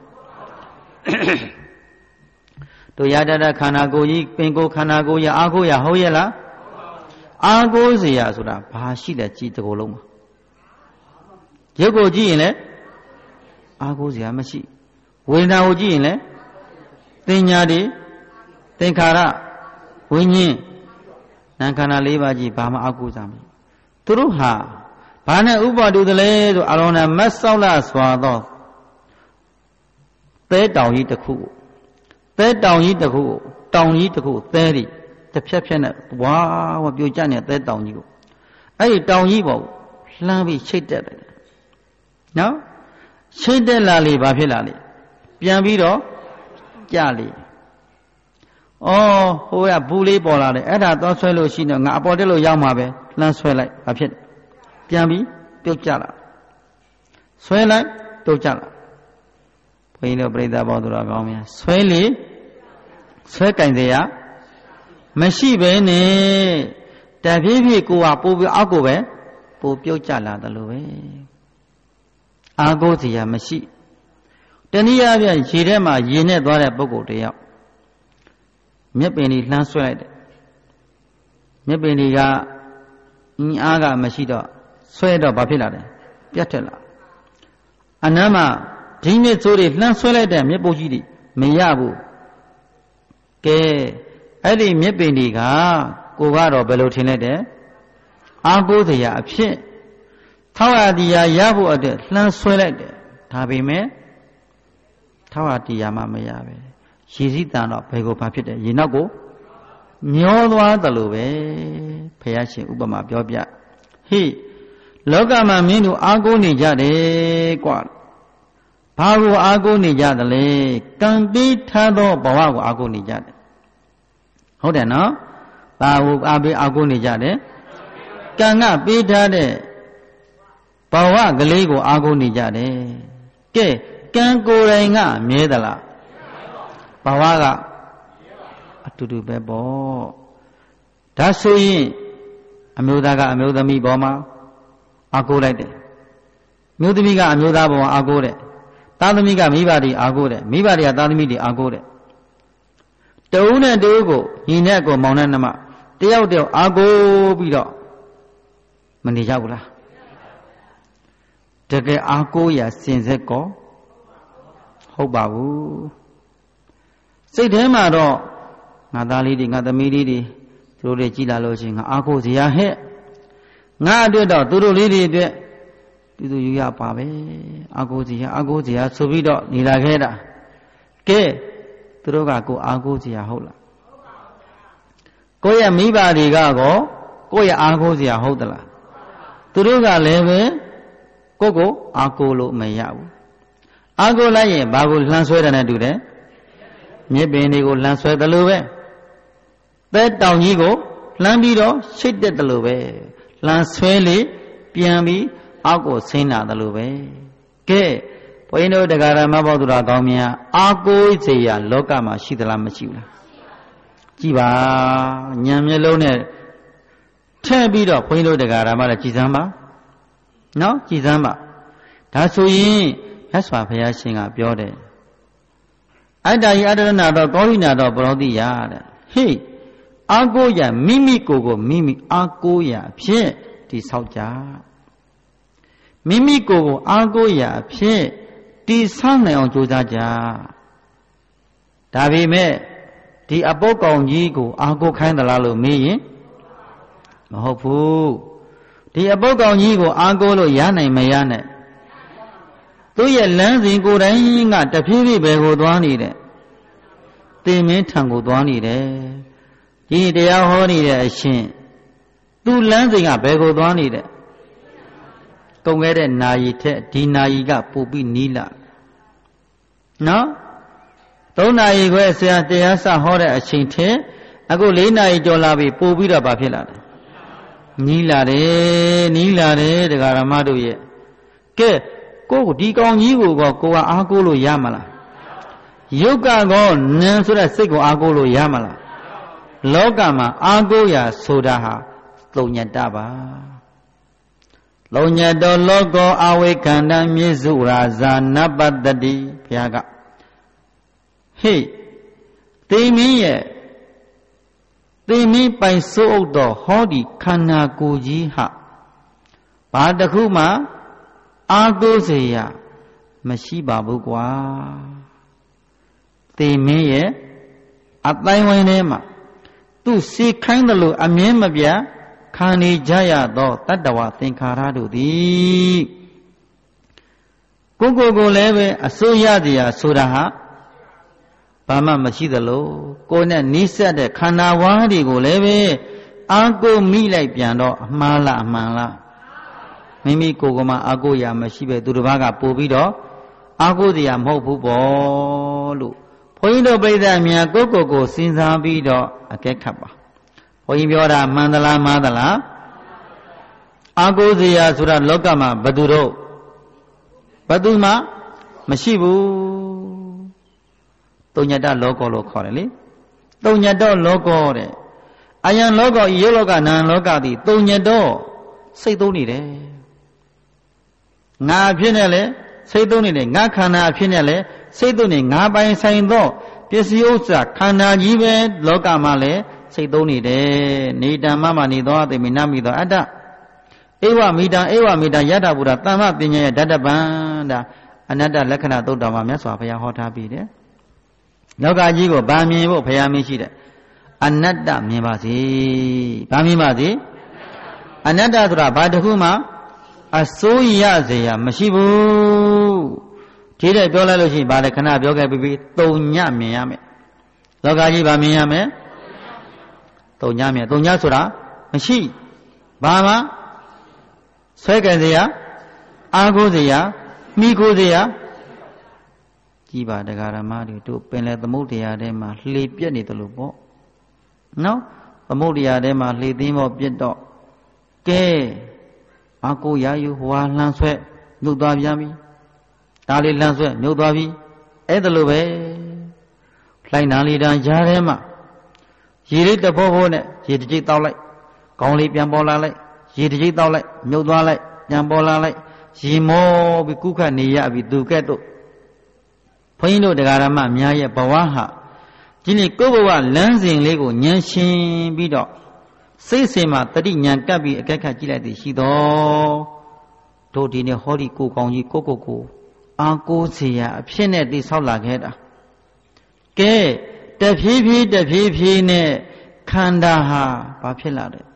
တို့ရတတ်တဲ့ခန္ဓာကိုယ်ကြီးပင်ကိုယ်ခန္ဓာကိုယ်ရအာကိုရဟုတ်ရဲ့လားအာကိုเสียဆိုတာဘာရှိလဲကြည်တကိုယ်လုံးမှာရုပ်ကိုကြည့်ရင်လည်းအာကိုเสียမရှိဝေဒနာကိုကြည့်ရင်လည်းတင်ညာတွေသင်္ခါရဝိညာဉ်နာခန္ဓာ၄ပါးကြီးဘာမှအာကိုစားမရှိသူတို့ဟာဘာနဲ့ဥပါတူတယ်လဲဆိုအလုံးနဲ့မတ်ဆောက်လာစွာသောသဲတောင်ကြီးတစ်ခုသဲတောင်ကြီးတစ်ခုတောင်ကြီးတစ်ခုသဲတွေတစ်ဖြက်ဖြက်နဲ့ဝါဝပြိုကျနေတဲ့သဲတောင်ကြီးကိုအဲ့ဒီတောင်ကြီးပေါ်လှမ်းပြီးချိတ်တက်တယ်နော်ချိတ်တက်လာလေဘာဖြစ်လာလေပြန်ပြီးတော့ကြလေဩဟိုကဘူးလေးပေါ်လာတယ်အဲ့ဒါသွားဆွဲလို့ရှိနေငါအပေါ်တက်လို့ရောက်မှာပဲလှမ်းဆွဲလိုက်ဘာဖြစ်ပြန်ပြီးပြုတ်ကြလာဆွဲလိုက်ပြုတ်ကြလာဘုန်းကြီးတို့ပြိဿဘောသူတော်ကောင်းများဆွဲလေဆွဲကင်တရားမရှိပဲနဲ့တဖြည်းဖြည်းကိုယ်ကပို့ပြီးအောက်ကိုပဲပို့ပြုတ်ကြလာတယ်လို့ပဲအာကိုစရာမရှိတနည်းအားဖြင့်ရေထဲမှာရေနဲ့သွားတဲ့ပုဂ္ဂိုလ်တယောက်မြက်ပင်ကြီးလှမ်းဆွဲလိုက်တယ်မြက်ပင်ကြီးကအင်းအားကမရှိတော့ဆွဲတော့ဘာဖြစ်လာလဲပြတ်ထက်လာအနမ်းမှာဒီနေ့စိုးတွေလှမ်းဆွဲလိုက်တဲ့မြက်ပုတ်ကြီးတွေမရဘူးကဲအဲ့ဒီမြက်ပင်တွေကကိုကတော့ဘယ်လိုထင်လိုက်တယ်အာကိုစရာအဖြစ်ထောက်ရတရားရဖို့အတွက်လှမ်းဆွဲလိုက်တယ်ဒါပေမဲ့ထောက်ရတရားမှမရပဲရေစည်းတန်တော့ဘယ်ကိုဘာဖြစ်တယ်ရေနောက်ကိုမျောသွားတယ်လို့ပဲဘုရားရှင်ဥပမာပြောပြဟိလောကမှာမင်းတို့အာကိုနေကြတယ်ကွာဘာကိုအာကိုနေကြသလဲကံပြီးထားသောဘဝကိုအာကိုနေကြတယ်ဟုတ်တယ်နော်ဘာကိုအာပေးအာကိုနေကြတယ်ကံကပေးထားတဲ့ဘဝကလေးကိုအာကိုနေကြတယ်ကဲကံကိုယ်တိုင်ကမြဲသလားဘဝကအတူတူပဲပေါ့ဒါဆိုရင်အမျိုးသားကအမျိုးသမီးပေါ်မှာအာကိုလိုက်တယ်မျိုးသမီးကအမျိုးသားပေါ်မှာအာကိုတဲ့သားသမီးကမိဘတွေအာကိုတဲ့မိဘတွေကသားသမီးတွေအာကိုတဲ့တဦးနဲ့တဦးကိုညီနဲ့ကိုမောင်နဲ့နှမတယောက်တယောက်အာကိုပြီးတော့မနေကြဘူးလားတကယ်အာကိုရစင်ဆက်ကောဟုတ်ပါဘူးစိတ်ထဲမှာတော့ငါသားလေးတွေငါသမီးလေးတွေသူတို့တွေကြည်လာလို့ရှိရင်ငါအာကိုစရာဟဲ့ငါအတွက်တော့သူတို့လေးတွေအတွက်ပြုသူယူရပါပဲအာကိုစရာအာကိုစရာဆိုပြီးတော့နေလာခဲ့တာကဲသူတို့ကကိုအာကိုစရာဟုတ်လားကိုယ့်ရဲ့မိဘတွေကကောကိုယ့်ရဲ့အာကိုစရာဟုတ်သလားသူတို့ကလည်းပဲကိုကိုအာကိုလို့မရဘူးအာကိုလိုက်ရင်ဘာကိုလှမ်းဆွဲတယ်နဲ့တူတယ်မြစ်ပင်တွေကိုလှမ်းဆွဲတယ်လို့ပဲသဲတောင်ကြီးကိုလှမ်းပြီးတော့ရှိတ်တက်တယ်လို့ပဲလှမ်းဆွဲလေပြန်ပြီးအောက်ကိုဆင်းလာတယ်လို့ပဲကဲဘုန်းကြီးတို့တရားဓမ္မပေါသူတော်ကောင်းများအာကိုစေရလောကမှာရှိသလားမရှိဘူးလားကြည်ပါဉာဏ်မျက်လုံးနဲ့ထည့်ပြီးတော့ဘုန်းကြီးတို့တရားဓမ္မလည်းကြည်စမ်းပါနော်ကြည်စမ်းပါဒါဆိုရင်မြတ်စွာဘုရားရှင်ကပြောတယ်အတ္တယအတ္တနာတော့ကောဟိနာတော့ပရောတိယတဲ့ဟေ့အာကိုရမိမိကိုယ်ကိုမိမိအာကိုရဖြင့်တိဆောက်ကြမိမိကိုယ်ကိုအာကိုရဖြင့်တိဆောက်နိုင်အောင်ကြိုးစားကြဒါပေမဲ့ဒီအပုတ်ကောင်ကြီးကိုအာကိုခိုင်းသလားလို့မေးရင်မဟုတ်ဘူးဒီအပုတ်ကောင်ကြီးကိုအာကိုလို့ရနိုင်မရနဲ့သူ့ရဲ့လမ်းစဉ်ကိုယ်တိုင်ကတဖြည်းဖြည်းပဲကိုသွားနေတယ်တင်မင်းထံကိုသွားနေတယ်ဒီတရားဟောနေတဲ့အရှင်သူ့လမ်းစဉ်ကဘယ်ကိုသွားနေတယ်ကုန်ခဲ့တဲ့နာယီထက်ဒီနာယီကပိုပြီးနီးလာနော်သုံးနာရီခွဲဆရာတရားစဟောတဲ့အချိန်ထက်အခုလေးနာရီကျော်လာပြီပိုပြီးတော့ဘာဖြစ်လာလဲနီးလာတယ်နီးလာတယ်တရားဓမ္မတို့ရဲ့ကဲကိုကိုဒီကောင်ကြီးကိုကောကိုကအားကိုးလို့ရမလားယုတ်ကကောနန်းဆိုတဲ့စိတ်ကိုအားကိုးလို့ရမလားလောကမှာအားကိုးရာဆိုတာဟာသုံးညတပါသုံးညတောလောကောအဝေခန္ဓာမြေစုရာဇာနပတ္တိဘုရားကဟေ့သိမင်းရဲ့သိမင်းပိုင်စိုးဥတော်ဟောဒီခန္ဓာကိုယ်ကြီးဟာဘာတခုမှအာကိုးစေရမရှိပါဘူးကွာသိမင်းရဲ့အတိုင်းဝိုင်းထဲမှာသူစီခိုင်းတယ်လို့အမြဲမပြတ်ခံနေကြရသောတတ္တဝသင်္ခါရတို့သည်ကိုကိုကိုလည်းပဲအစိုးရစရာဆိုတာဟာဘာမှမရှိသလိုကိုယ်နဲ့နီးစပ်တဲ့ခန္ဓာဝါးတွေကိုလည်းပဲအာကိုမိလိုက်ပြန်တော့အမှားလားအမှန်လားမိမိကိုယ်ကမှအာကိုရာမရှိပဲသူတစ်ပါးကပို့ပြီးတော့အာကိုစရာမဟုတ်ဘူးပေါ့လို့ဘုန်းကြီးတို့ပြိဿများကိုကိုကိုစဉ်းစားပြီးတော့အကဲခတ်ပါဘုန်းကြီးပြောတာမှန်သလားမှားသလားအာကိုစရာဆိုတာလောကမှာဘယ်သူတော့ဘယ်သူမှမရှိဘူးတုံညတလောကောလို့ခေါ်တယ်လေတုံညတောလောကောတဲ့အယံလောကောဤယုတ်လောကနာမ်လောကသည်တုံညတောစိတ်သုံးနေတယ်ငါအဖြစ်နဲ့လေစိတ်သုံးနေတယ်ငါခန္ဓာအဖြစ်နဲ့လေစိတ်သုံးနေငါပိုင်ဆိုင်သောပစ္စည်းဥစ္စာခန္ဓာကြီးပဲလောကမှာလေစိတ်သုံးနေတယ်နေတံမမနေသောအသိမိနမိသောအတ္တဧဝမိတံဧဝမိတံယတ္တဗုဒ္ဓတမ္မပညာရဲ့ဓာတ္တပံဒါအနတ္တလက္ခဏာသုတ်တော်မှာမြတ်စွာဘုရားဟောထားပြီးတယ်လောကကြီးကိုဗာမြင်ဖို့ဘုရားမင်းရှိတယ်အနတ္တမြင်ပါစေဗာမြင်ပါစေအနတ္တဆိုတာဘာတစ်ခုမှအစိုးရစေရမရှိဘူးဒီတဲ့ပြောလိုက်လို့ရှိရင်ဗာလည်းခဏပြောခဲ့ပြီးပြီးတုံညမြင်ရမယ်လောကကြီးဗာမြင်ရမယ်တုံညမြင်တုံညဆိုတာမရှိဘာမှဆွဲကြစေရအာကိုစေရမိကိုစေရကြည်ပါတရားဓမ္မတွေတို့ပင်လေသမုဒ္ဒရာထဲမှာလှေပြက်နေတယ်လို့ပေါ့နော်သမုဒ္ဒရာထဲမှာလှေသိမ်းဖို့ပြက်တော့ကဲအာကိုရာယူဟွာလှမ်းဆွဲမြုပ်သွားပြန်ပြီဒါလေးလှမ်းဆွဲမြုပ်သွားပြီအဲ့ဒါလိုပဲဖိုင်နာလီတန်ကြားထဲမှာရေလေးတဖို့ဖို့နဲ့ရေတစ်ကြိတ်တောက်လိုက်ခေါင်းလေးပြန်ပေါ်လာလိုက်ရေတစ်ကြိတ်တောက်လိုက်မြုပ်သွားလိုက်ပြန်ပေါ်လာလိုက်ရေမောပြီးကုခတ်နေရပြီသူကဲ့သို့ဘုန်းကြီးတို့တရားဓမ္မများရဲ့ဘဝဟာဒီနေ့ကိုယ့်ဘဝလမ်းစဉ်လေးကိုဉာဏ်ရှင်းပြီးတော့စိတ်စဉ်မှာတတိဉာဏ်ကပ်ပြီးအကဲခတ်ကြည့်လိုက်သည်ရှိတော်တို့ဒီနေ့ဟောဒီကိုကောင်းကြီးကိုကိုကိုအာကိုးစေရအဖြစ်နဲ့တိဆောက်လာခဲ့တာကဲတဖြည်းဖြည်းတဖြည်းဖြည်းနဲ့ခန္ဓာဟာဘာဖြစ်လာတယ်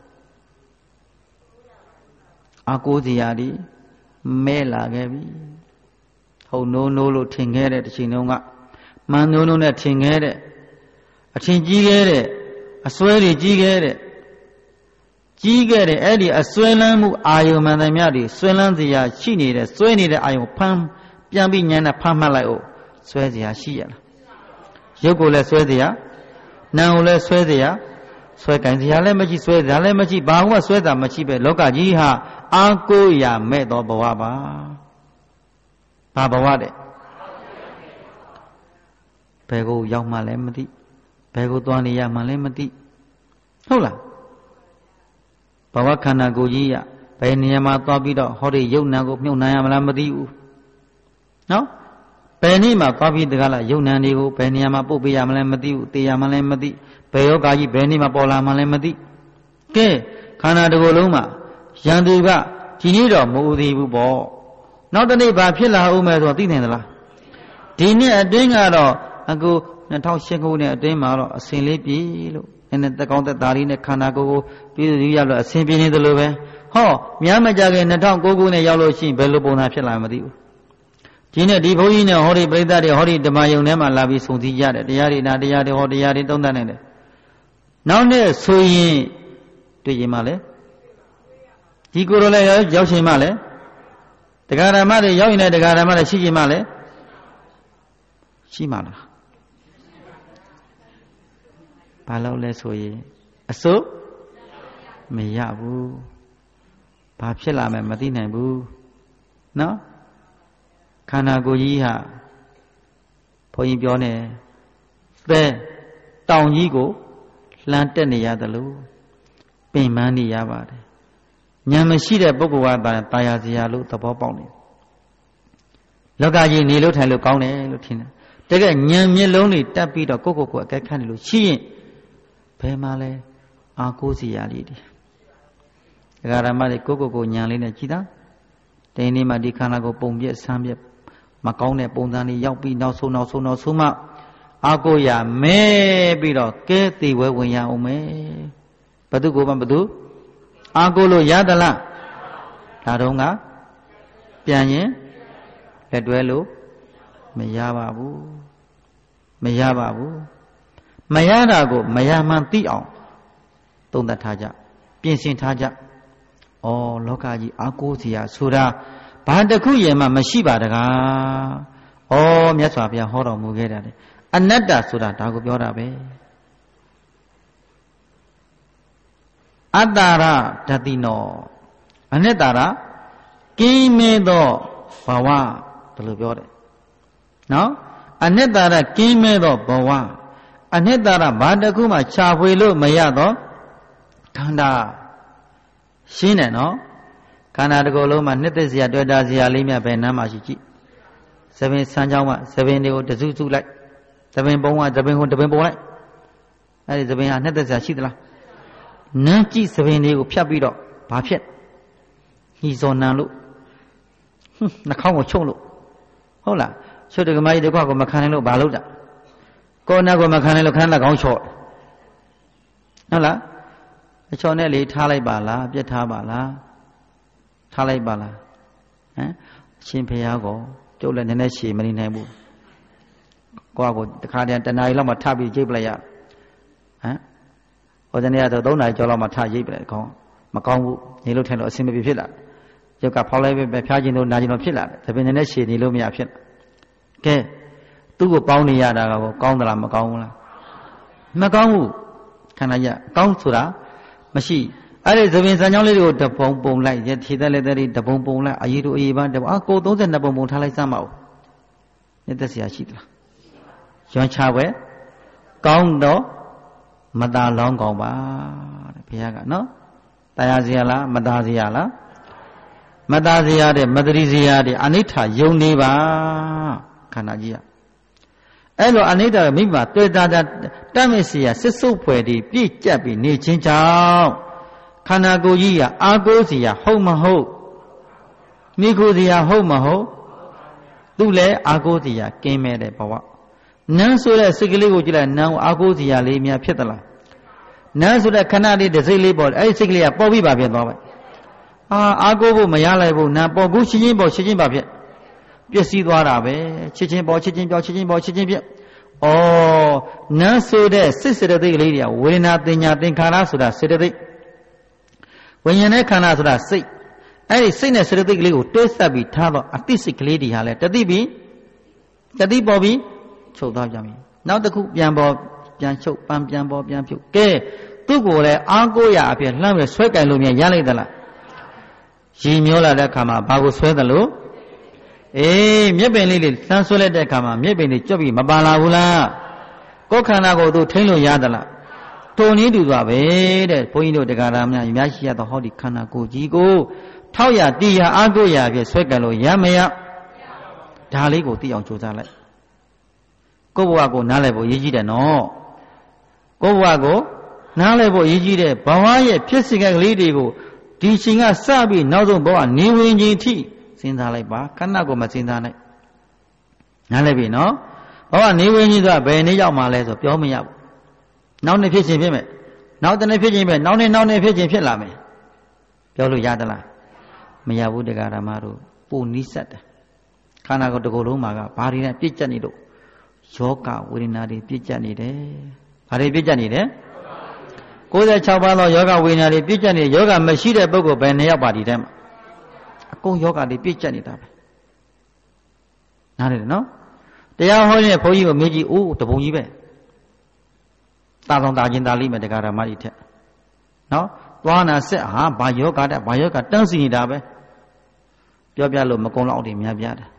အာကိုးစေရဒီမဲလာခဲ့ပြီဟုတ်နိုးနိုးလို့ထင်ခဲ့တဲ့တစ်ချိန်လုံးကမှန်နိုးနိုးနဲ့ထင်ခဲ့တဲ့အထင်ကြီးခဲ့တဲ့အစွဲတွေကြီးခဲ့တဲ့ကြီးခဲ့တဲ့အဲ့ဒီအစွဲလန်းမှုအာယုံမှန်သမျှတွေစွဲလန်းစရာရှိနေတဲ့စွဲနေတဲ့အာယုံဖမ်းပြန်ပြီးဉာဏ်နဲ့ဖမ်းမှတ်လိုက်အောင်စွဲစရာရှိရလားရုပ်ကိုလည်းစွဲစရာနာမ်ကိုလည်းစွဲစရာဆွဲကင်စရာလည်းမရှိဆွဲစရာလည်းမရှိဘာမှဆွဲတာမရှိပဲလောကကြီးဟာအာကိုရမဲ့သောဘဝပါဘာဘဝတဲ့ဘယ်ကိုရောက်မှလည်းမသိဘယ်ကိုသွားနေရမှလည်းမသိဟုတ်လားဘဝခန္ဓာကိုယ်ကြီးရဘယ်နေရာမှာသွားပြီးတော့ဟောဒီယုတ်နံကိုမြုပ်နှံရမလားမသိဘူးနော်ဘယ်နေ့မှသွားပြီးတကားလားယုတ်နံတွေကိုဘယ်နေရာမှာပုတ်ပေးရမလဲမသိဘူးတေးရမလဲမသိဘယ်ယောဂကြီးဘယ်နေ့မှပေါ်လာမှလည်းမသိကဲခန္ဓာတစ်ခုလုံးမှာယံသူကဒီနေ့တော့မဟုတ်သေးဘူးပေါ့နောက်တစ်နေ့ဘာဖြစ်လာဦးမယ်ဆိုတော့သိနိုင်သလားဒီနေ့အတွင်းကတော့အခု၂၀၀၈ခုနှစ်အတွင်းမှာတော့အစဉ်လေးပြီလို့နည်းနည်းတက်ကောင်းတက်သားလေးနဲ့ခန္ဓာကိုယ်ကိုပြည်သူရလို့အစဉ်ပြင်းနေသလိုပဲဟောများမကြခင်၂၀၀၉ခုနှစ်ရောက်လို့ရှိရင်ဘယ်လိုပုံစံဖြစ်လာမသိဘူးဒီနေ့ဒီဘုန်းကြီးနဲ့ဟောဒီပြိဿတွေဟောဒီဓမ္မယုံထဲမှာလာပြီးစုံစည်းရတယ်တရားတွေနာတရားတွေဟောတရားတွေသုံးသပ်နိုင်တယ်နောက်နေ့ဆိုရင်တွေ့ရင်မှလည်းဒီကိုယ်တော်လည်းရောက်ရှင်မှလည်းတရားဓမ္မတွေရောက်ရင်လည်းတရားဓမ္မတွေရှိရှင်မှလည်းရှိမှလားဘာလို့လဲဆိုရင်အစိုးမရဘူးဘာဖြစ်လာမယ်မသိနိုင်ဘူးနော်ခန္ဓာကိုယ်ကြီးဟာဘုန်းကြီးပြောနေသဲတောင်ကြီးကိုလှမ်းတက်နေရတယ်လို့ပင်ပန်းနေရပါတယ်ဉာဏ်မရှိတဲ့ပုဂ္ဂိုလ်ကတာယာစရာလို့သဘောပေါက်နေလောကကြီးနေလို့ထိုင်လို့ကောင်းတယ်လို့ထင်တယ်တကယ်ဉာဏ်မျက်လုံးတွေတက်ပြီးတော့ကိုယ့်ကိုယ်ကိုအကဲခတ်နေလို့ရှိရင်ဘယ်မှာလဲအာကိုးစရာလေးတွေဒကာရမတွေကိုယ့်ကိုယ်ကိုဉာဏ်လေးနဲ့ကြည်တာတင်းနေမှဒီခန္ဓာကိုပုံပြက်ဆန်းပြက်မကောင်းတဲ့ပုံစံတွေရောက်ပြီးနောက်ဆုံးနောက်ဆုံးနောက်ဆုံးမှအာကိုရမဲပြီးတော့ကဲသိဝဲဝင်ရအောင်မယ်ဘသူကိုမှဘသူအာကိုလို့ရသလားဒါတော့ကပြန်ရင်လက်တွဲလို့မရပါဘူးမရပါဘူးမရတာကိုမရမှန်သိအောင်သုံးသပ်ထားကြပြင်ဆင်ထားကြဩလောကကြီးအာကိုစီရဆိုတာဘာတစ်ခုရင်မှမရှိပါတကားဩမြတ်စွာဘုရားဟောတော်မူခဲ့တာလေအနတ္တဆိုတာဒါကိုပြောတာပဲအတ္တရဓတိနောအနတ္တရကင်းမဲသောဘဝဘယ်လိုပြောတယ်နော်အနတ္တရကင်းမဲသောဘဝအနတ္တရဘာတစ်ခုမှခြာဖွေလို့မရတော့ခန္ဓာရှင်းတယ်နော်ခန္ဓာတစ်ခုလုံးမှာနှစ်သက်စရာတွေ့တာစရာလေးမြပဲနားမှာရှိကြည့်သဘင်ဆန်းချောင်းကသဘင်တွေကိုတစုစုလိုက်သဘင်ပုံးကသဘင်ကိုတပင်ပုံလိုက်အဲ့ဒီသဘင်ဟာနှစ်သက်စရာရှိသလားနန်းကြည့်သဘင်တွေကိုဖြတ်ပြီးတော့ဘာဖြစ်ညှီစော်နံလို့နှာခေါင်းကိုချုပ်လို့ဟုတ်လားချုပ်တဲ့ကမကြီးတကွကိုမခံနိုင်လို့ဘာလုပ်တာကိုယ်နာကိုမခံနိုင်လို့ခန္ဓာကောင်းချော့ဟုတ်လားအချော်နဲ့လေထားလိုက်ပါလားပြတ်ထားပါလားထားလိုက်ပါလားဟမ်အရှင်ဘုရားကောကျုပ်လည်းနည်းနည်းရှည်မနေနိုင်ဘူးကိုယ့်ကိုတခါတည်းတနားရီလောက်မှထပြီးကြိတ်ပလိုက်ရဟမ်ဟောတဲ့နေ့ကတော့သုံးနာရီကျော်လောက်မှထရိပ်ပလိုက်ကောင်းမကောင်းဘူးနေလို့ထိုင်လို့အဆင်မပြေဖြစ်လာရုပ်ကဖောက်လိုက်ပဲဖျားခြင်းတို့နာခြင်းတို့ဖြစ်လာတယ်ဒါပေမဲ့နည်းနည်းရှည်နေလို့မရဖြစ်လာကဲသူ့ကိုပေါင်းနေရတာကကောင်းသလားမကောင်းဘူးလားမကောင်းဘူးခန္ဓာရကောင်းဆိုတာမရှိအဲ့ဒီသဘင်စံကြောင်းလေးတွေကိုတပုံပုံလိုက်ရထီသက်လက်သက်တပုံပုံလိုက်အရေးတို့အရေးပါတပုံအာကိုသုံး၂ပုံပုံထားလိုက်စမ်းပါဦးညသက်စရာရှိသလားရွှန်ချပဲကောင်းတော့မตาလောင်းကောင်းပါတဲ့ဘုရားကနော်တရားစရာလားမตาစရာလားမตาစရာတဲ့မတရိစရာတဲ့အနိဋ္ဌယုံနေပါခန္ဓာကြီးကအဲ့လိုအနိဋ္ဌမိဘတွေ့တာတတ်မဲ့စီရစစ်စုပ်ဖွယ်ဒီပြည့်ကျက်ပြီးနေချင်းကြောင့်ခန္ဓာကိုယ်ကြီးကအာကိုးစီရဟုတ်မဟုတ်မိခိုစီရဟုတ်မဟုတ်သူလည်းအာကိုးစီရကင်းမဲ့တဲ့ဘဝနန်းဆိုတဲ့စိတ်ကလေးကိုကြည့်လိုက်နန်းကိုအာကိုးစီရလေးများဖြစ်သလားနန်းဆိုတဲ့ခဏလေးတစ်စိတ်လေးပေါ်အဲ့ဒီစိတ်ကလေးကပေါ်ပြီးပါဖြစ်သွားပါအာအာကိုးဖို့မရလိုက်ဘူးနန်းပေါ်ကူးချင်းချင်းပေါ်ချင်းချင်းပါဖြစ်ပျက်စီးသွားတာပဲချစ်ချင်းပေါ်ချစ်ချင်းပြောချစ်ချင်းပေါ်ချစ်ချင်းပြဩနန်းဆိုတဲ့စိတ်စေတသိက်ကလေးတွေကဝေဒနာတင်ညာသင်္ခါရဆိုတာစေတသိက်ဝိညာဉ်နဲ့ခန္ဓာဆိုတာစိတ်အဲ့ဒီစိတ်နဲ့စေတသိက်ကလေးကိုတွဲဆက်ပြီးထားတော့အသိစိတ်ကလေးတွေဟာလဲတတိပြီးတတိပေါ်ပြီးချုပ်သွားကြပြီနောက်တစ်ခုပြန်ပေါ်ပြန်ချုပ်ပန်းပြန်ပေါ်ပြန်ဖြုတ်ကဲသူ့ကိုလည်းအားကိုးရအဖြစ်လှမ်းပြီးဆွဲကင်လို့မြန်ရလိုက်သလားရည်မျောလာတဲ့အခါမှာဘာကိုဆွဲသလို့အေးမြက်ပင်လေးလေးလှမ်းဆွဲလိုက်တဲ့အခါမှာမြက်ပင်လေးကြွပြီးမပါလာဘူးလားကိုယ်ခန္ဓာကိုယ်သူထိမ့်လို့ရသလားတုံနည်းတူသွားပဲတဲ့ဘုန်းကြီးတို့တရားတော်များအများရှိရသောဟောဒီခန္ဓာကိုယ်ကြီးကိုထောက်ရတီးရအားကိုးရအဖြစ်ဆွဲကင်လို့ရမရဒါလေးကိုသိအောင်ကြိုးစားလိုက်ကိုယ့်ဘဝကိုနားလည်ဖို့ရည်ကြီးတယ်နော်ကိုယ့်ဘဝကိုနားလည်ဖို့ရည်ကြီးတဲ့ဘဝရဲ့ဖြစ်စဉ်ကလေးတွေကိုဒီချိန်ကစပြီးနောက်ဆုံးဘဝနေဝင်ခြင်းထိစဉ်းစားလိုက်ပါခဏကိုမစဉ်းစားနဲ့နားလည်ပြီနော်ဘဝနေဝင်ခြင်းဆိုတာဘယ်နေ့ရောက်မှလဲဆိုပြောမရဘူးနောက်နေ့ဖြစ်ခြင်းဖြစ်မယ်နောက်တစ်နေ့ဖြစ်ခြင်းပဲနောက်နေ့နောက်နေ့ဖြစ်ခြင်းဖြစ်လာမယ်ပြောလို့ရသလားမရဘူးတရားဓမ္မတို့ပုံနီးစက်တယ်ခန္ဓာကိုယ်တစ်ခုလုံးမှာကဘာတွေနဲ့ပြည့်ကျက်နေလို့ယောဂဝေဒနာတွေပြည့်ကျက်နေတယ်ဘာတွေပြည့်ကျက်နေတယ်၉၆ပါးသောယောဂဝေဒနာတွေပြည့်ကျက်နေယောဂမရှိတဲ့ပုဂ္ဂိုလ်ဘယ်နှစ်ယောက်ပါဒီထဲမှာအကုန်ယောဂတွေပြည့်ကျက်နေတာပဲနားလည်တယ်နော်တရားဟောရင်ဘုန်းကြီးကိုမေးကြည့်အိုးတပုံကြီးပဲတာဆောင်တာချင်းတာလိမယ်တရားဓမ္မကြီးထက်နော်သွားနာဆက်ဟာဘာယောဂတဲ့ဘာယောဂတန်းစီနေတာပဲပြောပြလို့မကုံလောက်တွေများပြတယ်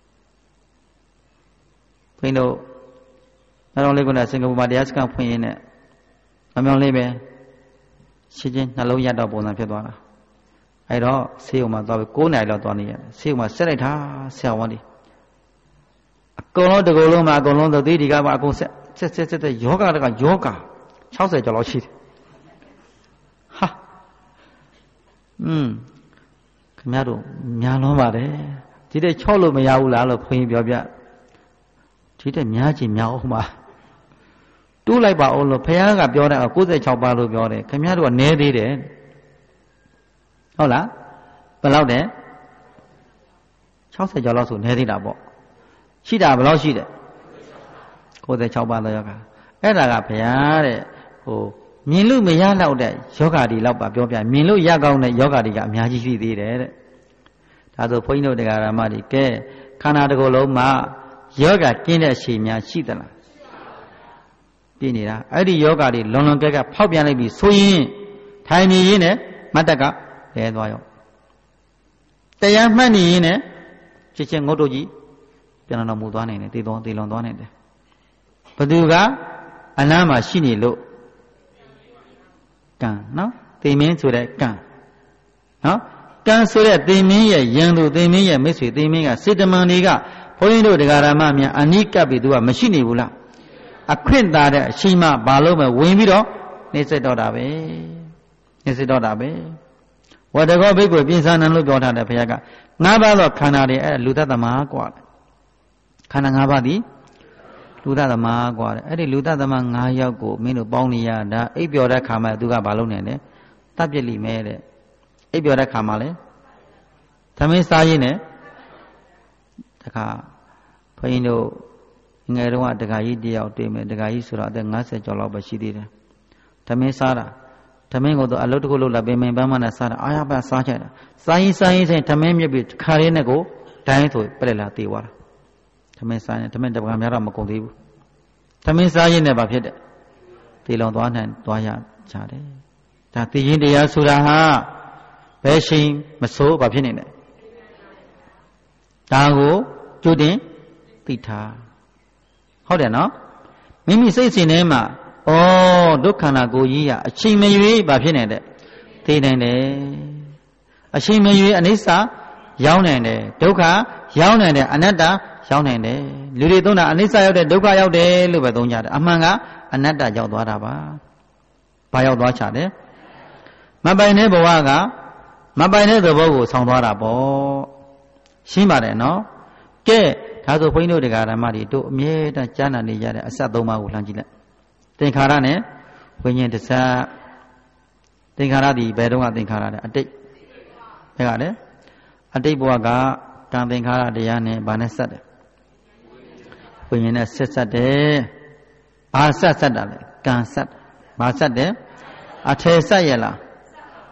ဘုန်းတို့နောက်တော့လေးကစင်ကာပူမှာတရားစခန်းဖွင့်ရင်းနဲ့အမြောင်လေးပဲရှင်းချင်းနှလုံးရတော့ပုံစံဖြစ်သွားတာအဲ့တော့ဆေးရုံမှာသွားပြီး၉နာရီလောက်သွားနေရတယ်ဆေးရုံမှာဆက်လိုက်တာဆရာဝန်ကြီးအကုန်လုံးတကူလုံးမှာအကုန်လုံးသတိဒီကပါအကုန်ဆက်ဆက်ဆက်ဆက်တဲ့ယောဂတကယောဂ၆၀ကျော်လောက်ရှိတယ်ဟာอืมခင်ဗျားတို့များလွန်ပါတယ်ဒီတဲ့ချော့လို့မရဘူးလားလို့ခွင်းပြောပြဒီတဲ့များချင်များအောင်ပါတူးလိုက်ပါအောင်လို့ဘုရားကပြောတဲ့၉၆ပါးလို့ပြောတယ်ခင်ဗျားတို့ကနည်းသေးတယ်ဟုတ်လားဘယ်လောက်တဲ့၆၀ကျော်လောက်ဆိုနည်းသေးတာပေါ့ရှိတာဘယ်လောက်ရှိတယ်၉၆ပါးသောယောဂအဲ့ဒါကဘုရားတဲ့ဟိုမြင်လို့မရတော့တဲ့ယောဂတွေလောက်ပါပြောပြမြင်လို့ရကောင်းတဲ့ယောဂတွေကအများကြီးရှိသေးတယ်တဲ့ဒါဆိုဘုန်းကြီးတို့တရားဓမ္မတွေကဲခန္ဓာတစ်ခုလုံးမှာယောဂကျင်းတဲ့အချိန်များရှိသလားပြည့်နေတာအဲ့ဒီယောဂတွေလွန်လွန်ကဲကဖောက်ပြန်လိုက်ပြီးဆိုရင်ထိုင်နေရင်းနဲ့မတ်တက်ကလဲသွားရောတရားမှတ်နေရင်းနဲ့ချက်ချင်းငုတ်တို့ကြီးပြန်တော်မူသွားနိုင်တယ်တည်တော်တည်လွန်သွားနိုင်တယ်ဘသူကအနားမှာရှိနေလို့ကံနော်သိမင်းဆိုတဲ့ကံနော်ကံဆိုတဲ့သိမင်းရဲ့ယံသူသိမင်းရဲ့မိတ်ဆွေသိမင်းကစေတမန်တွေကဘုန်းကြီးတို့တရားဓမ္မများအနိကပ်ပြီးသူကမရှိနေဘူးလားအခွင့်သာတဲ့အချိန်မှဘာလို့မဝင်ပြီးတော့နေစိတ်တော့တာပဲနေစိတ်တော့တာပဲဝတ္တကောဘိက္ခုပြင်စာနံလို့ပြောထားတယ်ဘုရားကငါးပါးသောခန္ဓာတွေအဲ့လူတ္တသမားกว่าခန္ဓာငါးပါးသည်လူတ္တသမားกว่าအဲ့ဒီလူတ္တသမား၅ယောက်ကိုမင်းတို့ပေါင်းနေရတာအိပ်ပျော်တဲ့ခါမှသူကဘာလုပ်နေလဲတတ်ပြစ်လိမဲတဲ့အိပ်ပျော်တဲ့ခါမှလဲသမင်းစားရင်းနဲ့တခါဘုန်းကြီးတို့ငယ်တော့တခါကြီးတယောက်တွေ့မယ်တခါကြီးဆိုတော့အသက်၅၀ကျော်လောက်ပဲရှိသေးတယ်သမင်းစားတာသမင်းကိုတော့အလုပ်တစ်ခုလုပ်လာပင်ပင်ပန်းပန်းနဲ့စားတာအာရပါစားချင်တာစားရင်စားရင်ဆိုင်သမင်းမြစ်ပြီးခါရင်းနဲ့ကိုဒိုင်းဆိုပြက်လာတေသွားတာသမင်းစားရင်သမင်းတပကံများတော့မကုန်သေးဘူးသမင်းစားရင်လည်းဘာဖြစ်တဲ့တေလောင်သွားနိုင်သွားရကြတယ်ဒါသိရင်တရားဆိုတာဟာဘယ်ချိန်မစိုးဘာဖြစ်နေလဲဒါကိုကြိုတင်သိထားဟုတ်တယ်နော်မိမိစိတ်စဉ်ထဲမှာဩဒုက္ခနာကိုကြီးရအချိန်မရွေးဘာဖြစ်နေတယ်သိနိုင်တယ်အချိန်မရွေးအနိစ္စရောက်နိုင်တယ်ဒုက္ခရောက်နိုင်တယ်အနတ္တရောက်နိုင်တယ်လူတွေသုံးတာအနိစ္စရောက်တယ်ဒုက္ခရောက်တယ်လို့ပဲသုံးကြတယ်အမှန်ကအနတ္တရောက်သွားတာပါဘာရောက်သွားချတယ်မပိုင်တဲ့ဘဝကမပိုင်တဲ့သဘောကိုဆောင်သွားတာပေါ့ရှင်းပါတယ်နော်ကဲဒါဆိုဘုန်းကြီးတို့တရားဓမ္မတွေတို့အမြဲတမ်းကြားနာနေရတဲ့အစက်သုံးပါးကိုလှမ်းကြည့်လိုက်သင်္ခါရနဲ့ဝိညာဉ်တစ်စက်သင်္ခါရဒီဘယ်တော့ကသင်္ခါရလဲအတိတ်ဘယ်ကလဲအတိတ်ဘဝကကံသင်္ခါရတရားနဲ့ဘာနဲ့ဆက်တယ်ဝိညာဉ်နဲ့ဆက်ဆက်တယ်ဘာဆက်ဆက်တာလဲကံဆက်ဘာဆက်တယ်အထေဆက်ရလား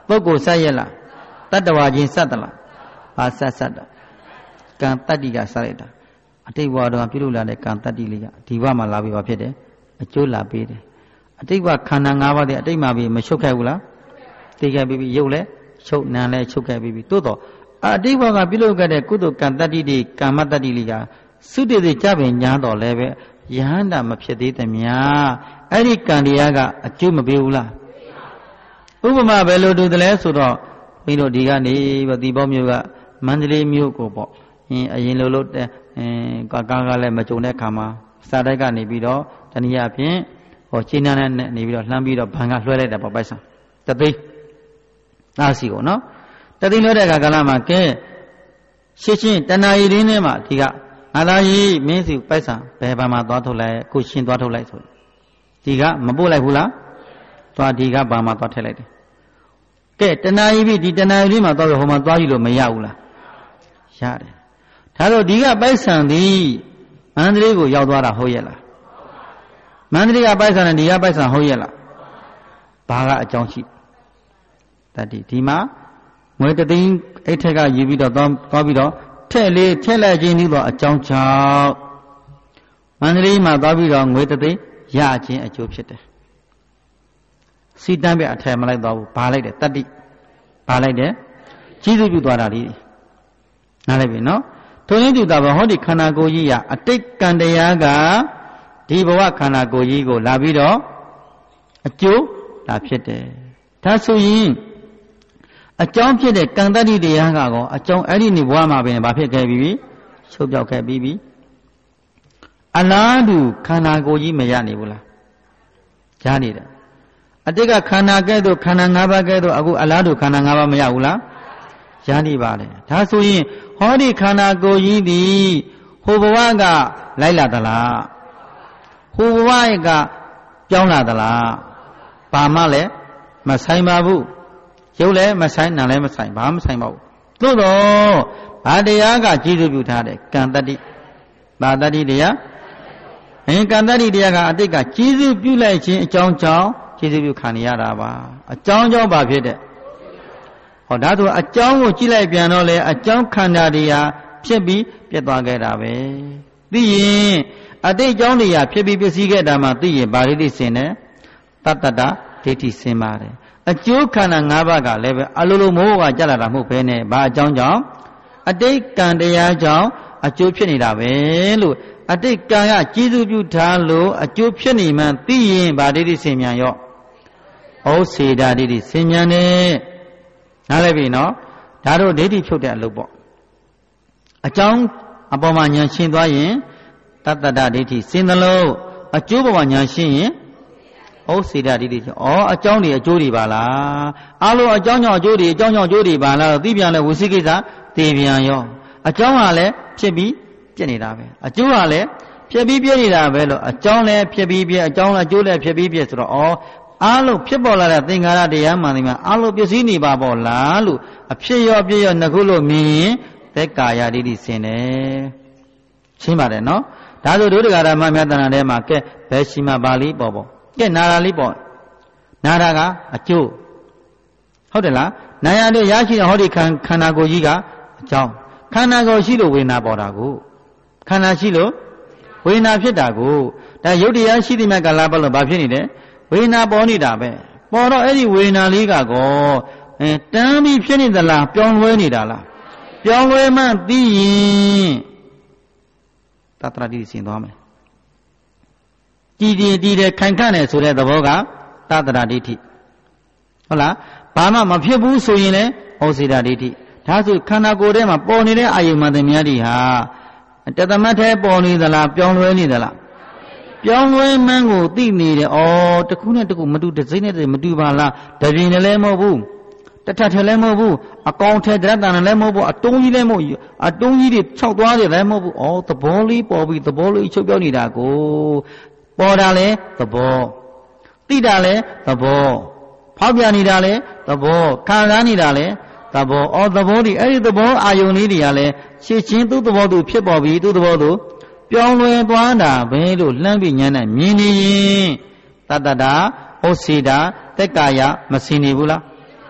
ပုဂ္ဂိုလ်ဆက်ရလားတတ္တဝါချင်းဆက်သလားဘာဆက်ဆက်တာကံတတ္တိကဆက်လိုက်တာအတိတ်ဘဝတော့ပြုလုပ်လာတဲ့ကံတတ္တိလေးကဒီဘဝမှာလာပြီးပါဖြစ်တယ်အကျိုးလာပေးတယ်အတိတ်ဘဝခန္ဓာ၅ပါးတည်းအတိတ်မှာပြီးမချုပ်ခဲ့ဘူးလားသိခဲ့ပြီးပြီရုပ်လဲချုပ်နာလဲချုပ်ခဲ့ပြီးပြီတိုးတော့အတိတ်ဘဝကပြုလုပ်ခဲ့တဲ့ကုသိုလ်ကံတတ္တိတွေကာမတတ္တိလေးကသုတေတိကြပင်ညာတော်လဲပဲယဟန္တာမဖြစ်သေးသမျှအဲ့ဒီကံတရားကအကျိုးမပေးဘူးလားဥပမာပဲလို့တူတယ်လဲဆိုတော့ဘုန်းကြီးတို့ဒီကနေပြီးဒီဘောမျိုးကမန္တလေးမြို့ကိုပေါ့အင်းအရင်လိုလို့အဲကာကာကလည်းမကြုံတဲ့ခါမှာစာတိုက်ကနေပြီးတော့တနည်းအားဖြင့်ဟောရှင်းနာနဲ့နေပြီးတော့လှမ်းပြီးတော့ဘန်ကလွှဲလိုက်တာပေါ့ပိုက်ဆံတသိန်းသားစီကိုနော်တသိန်းလွှဲတဲ့ခါကလာမှာကဲရှင်းရှင်းတဏှာရည်ရင်းထဲမှာဒီကငါလာကြီးမင်းစီပိုက်ဆံဘယ်ဘာမှသွားထုတ်လိုက်အခုရှင်းသွားထုတ်လိုက်ဆိုဒီကမပို့လိုက်ဘူးလားသွားဒီကဘာမှသွားထည့်လိုက်တယ်ကဲတဏှာရည်ပြီဒီတဏှာရည်မှာသွားပြီးဟိုမှာသွားကြည့်လို့မရဘူးလားရတယ်ဒါတော့ဒီကပိုက်ဆံသည်မန္တလေးကိုရောက်သွားတာဟုတ်ရဲ့လားမန္တလေးကပိုက်ဆံနဲ့ဒီကပိုက်ဆံဟုတ်ရဲ့လားဘာကအကြောင်းရှိတတိဒီမှာငွေတသိန်းအိတ်ထက်ကယူပြီးတော့သွားပြီးတော့ထည့်လေးထည့်လိုက်ခြင်းဒီတော့အကြောင်းကြောင့်မန္တလေးမှာသွားပြီးတော့ငွေတသိန်းရခြင်းအကျိုးဖြစ်တယ်စီတန်းပြအထက်မလိုက်သွားဘူးဘာလိုက်တယ်တတိဘာလိုက်တယ်ကြီးစုပြုသွားတာလေးနားလိုက်ပြီနော်ထုံးရင်းတူတာဘဟောဒီခန္ဓာကိုယ်ကြီးရအတိတ်ကံတရားကဒီဘဝခန္ဓာကိုယ်ကြီးကိုလာပြီးတော့အကျိုးလာဖြစ်တယ်ဒါဆိုရင်အကြောင်းဖြစ်တဲ့ကံတတ္တိတရားကကောအကြောင်းအဲ့ဒီနေဘဝမှာပင်ဘာဖြစ်ခဲ့ပြီးချုပ်ပြောက်ခဲ့ပြီးပြီအလားတူခန္ဓာကိုယ်ကြီးမရနိုင်ဘူးလားကြားနေတယ်အတိတ်ကခန္ဓာကဲ့သို့ခန္ဓာ၅ပါးကဲ့သို့အခုအလားတူခန္ဓာ၅ပါးမရဘူးလားရနေပါလေဒါဆိုရင်ဟောဒီခန္ဓာကိုယ်ကြီးသည်ဟိုဘဝကလိုက်လာသလားဟိုဘဝကပြောင်းလာသလားဘာမှလည်းမဆိုင်ပါဘူးရုပ်လည်းမဆိုင်နာလည်းမဆိုင်ဘာမှမဆိုင်ပါဘူးသို့တော့ဘာတရားကကျေစုပြုထားတယ်ကံတတ္တိဘာတတ္တိတရားအင်းကံတတ္တိတရားကအတိတ်ကကျေစုပြုလိုက်ခြင်းအကြောင်းကြောင့်ကျေစုပြုခံရတာပါအကြောင်းကြောင့်ဘာဖြစ်တဲ့ဟောဒါဆိုအကြောင်းကိုကြည့်လိုက်ပြန်တော့လေအကြောင်းခန္ဓာတရားဖြစ်ပြီးပြတ်သွားခဲ့တာပဲသိရင်အတိတ်ကြောင့်တရားဖြစ်ပြီးပစ္စည်းခဲ့တာမှသိရင်ဗာရိတိစင်တယ်တတ္တတဒိဋ္ဌိစင်ပါတယ်အကျိုးခန္ဓာ၅ပါးကလည်းပဲအလိုလိုမိုးကကြလာတာမဟုတ်ဘဲနဲ့ဘာအကြောင်းကြောင့်အတိတ်ကံတရားကြောင့်အကျိုးဖြစ်နေတာပဲလို့အတိတ်ကံကကျေစုပြုထားလို့အကျိုးဖြစ်နေမှသိရင်ဗာရိတိစင်မြန်ရောဩစေတာဒိဋ္ဌိစင်မြန်နဲ့နားလည်ပြီနော်ဒါတို့ဒိဋ္ဌိဖြုတ်တဲ့အလုပ်ပေါ့အကြောင်းအပေါ်မှာဉာဏ်ရှင်းသွားရင်တတ္တဒဒိဋ္ဌိစင်သလုံးအကျိုးပေါ်မှာဉာဏ်ရှင်းရင်ဩစေတာဒိဋ္ဌိဩအကြောင်းတွေအကျိုးတွေပါလားအလုံးအကြောင်းကြောင့်အကျိုးတွေအကြောင်းကြောင့်အကျိုးတွေပါလားသိပြန်လဲဝစီကိစ္စသိပြန်ရောအကြောင်းကလည်းဖြစ်ပြီးပြည့်နေတာပဲအကျိုးကလည်းဖြစ်ပြီးပြည့်နေတာပဲလို့အကြောင်းလည်းဖြစ်ပြီးပြည့်အကြောင်းလည်းအကျိုးလည်းဖြစ်ပြီးပြည့်ဆိုတော့ဩအားလုံးဖြစ်ပေါ်လာတဲ့သင်္ခါရတရားမှန်တယ်မှာအားလုံးပစ္စည်းနေပါပေါ့လားလို့အဖြစ်ရောပြည့်ရောနှစ်ခုလို့မြင်ရင်သက်ကာယဒိဋ္ဌိစင်တယ်ရှင်းပါတယ်နော်ဒါဆိုဒုဒ္ဒဂရမမြတ်တဏ္ဍထဲမှာကဲဘယ်ရှိမှပါဠိပေါ်ပေါ့ကဲနာရာလေးပေါ့နာရာကအကျိုးဟုတ်တယ်လားနာရတို့ရရှိတဲ့ဟောဒီခန္ဓာကိုယ်ကြီးကအကြောင်းခန္ဓာကိုယ်ရှိလို့ဝေဒနာပေါ်တာကိုခန္ဓာရှိလို့ဝေဒနာဖြစ်တာကိုဒါယုတ်တရားရှိတဲ့မြတ်ကလာပါလို့ဘာဖြစ်နေတယ်ဝေဒနာပေါ်နေတာပဲပေါ်တော့အဲ့ဒီဝေဒနာလေးကကောအဲတန်းပြီးဖြစ်နေသလားပြောင်းလဲနေတာလားပြောင်းလဲမှသိရင်တတ္တရတိစင်သွားမယ်ကြည်ကြည်တည်တယ်ခိုင်ခန့်တယ်ဆိုတဲ့သဘောကတတ္တရဒိဋ္ဌိဟုတ်လားဘာမှမဖြစ်ဘူးဆိုရင်လည်းဩစေတဒိဋ္ဌိဒါဆိုခန္ဓာကိုယ်ထဲမှာပေါ်နေတဲ့အာယုမှန်သမျှတွေဟာတသမတ်ထဲပေါ်နေသလားပြောင်းလဲနေသလားပြောင်းလဲမှန်းကိုသိနေတယ်ဩတခုနဲ့တခုမတူတစ်စိမ့်နဲ့တစ်စိမ့်မတူပါလားတပြင်းလည်းမဟုတ်ဘူးတထထလည်းမဟုတ်ဘူးအကောင်ထဲတရတန်လည်းမဟုတ်ဘူးအတုံးကြီးလည်းမဟုတ်ဘူးအတုံးကြီးတွေခြောက်သွားတယ်လည်းမဟုတ်ဘူးဩသဘောလေးပေါ်ပြီးသဘောလေးချုပ်ပြောက်နေတာကိုပေါ်တာလဲသဘောသိတာလဲသဘောဖောက်ပြန်နေတာလဲသဘောခံစားနေတာလဲသဘောဩသဘောဒီအဲ့ဒီသဘောအာယုန်လေးတွေကလည်းရှင်းချင်းသူ့သဘောသူဖြစ်ပေါ်ပြီးသူ့သဘောသူပြောင်းလဲသွားတာပဲလို့လှမ်းပြီးဉာဏ်နဲ့မြင်နေရင်တတ္တတာဩစေတာသက်ကာယမစင်နေဘူးလားဩ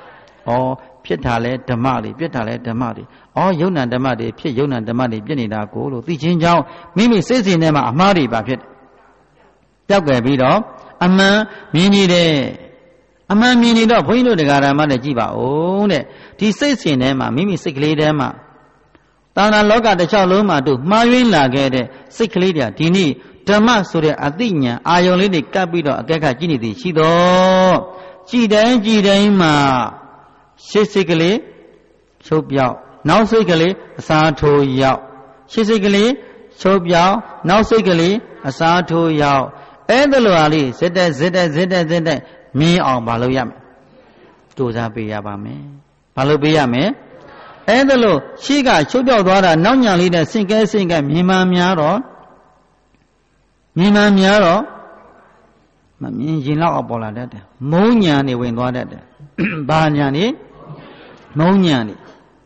ဖြစ်တာလဲဓမ္မတွေပြစ်တာလဲဓမ္မတွေဩယုံနာဓမ္မတွေဖြစ်ယုံနာဓမ္မတွေပြစ်နေတာကိုလို့သိချင်းကြောင်းမိမိစိတ်စဉ်ထဲမှာအမှားတွေပါဖြစ်ပြောက်ကြပြီးတော့အမှန်မြင်နေတယ်အမှန်မြင်နေတော့ဘုန်းကြီးတို့တရားဓမ္မနဲ့ကြည့်ပါဦးတဲ့ဒီစိတ်စဉ်ထဲမှာမိမိစိတ်ကလေးထဲမှာတာဏလောကတစ်လျှောက်လုံးမှာတို့မှားယွင်းလာခဲ့တဲ့စိတ်ကလေးတွေဒီနေ့ဓမ္မဆိုတဲ့အသိဉာဏ်အာယုံလေးတွေကပ်ပြီးတော့အကဲခတ်ကြည့်နေသည်ရှိတော့ကြည်တိုင်းကြည်တိုင်းမှာရှေ့စိတ်ကလေးချုပ်ပြောက်နောက်စိတ်ကလေးအစားထိုးရောက်ရှေ့စိတ်ကလေးချုပ်ပြောက်နောက်စိတ်ကလေးအစားထိုးရောက်အဲ့ဒါလိုအားလေးဇက်တက်ဇက်တက်ဇက်တက်ဇက်တက်မြင်အောင်မလုပ်ရမယ်ကြိုးစားပေးရပါမယ်ဘာလို့ပေးရမယ်အဲ့ဒါလိုရှေ့ကချုပ်ပြောက်သွားတာနောက်ညာလေးနဲ့စင်ကဲစင်ကဲမြင်မှများတော့မြင်မှများတော့မမြင်ရင်တော့ပေါ်လာတတ်တယ်မုံညာနေဝင်သွားတတ်တယ်ဘာညာနေမုံညာနေ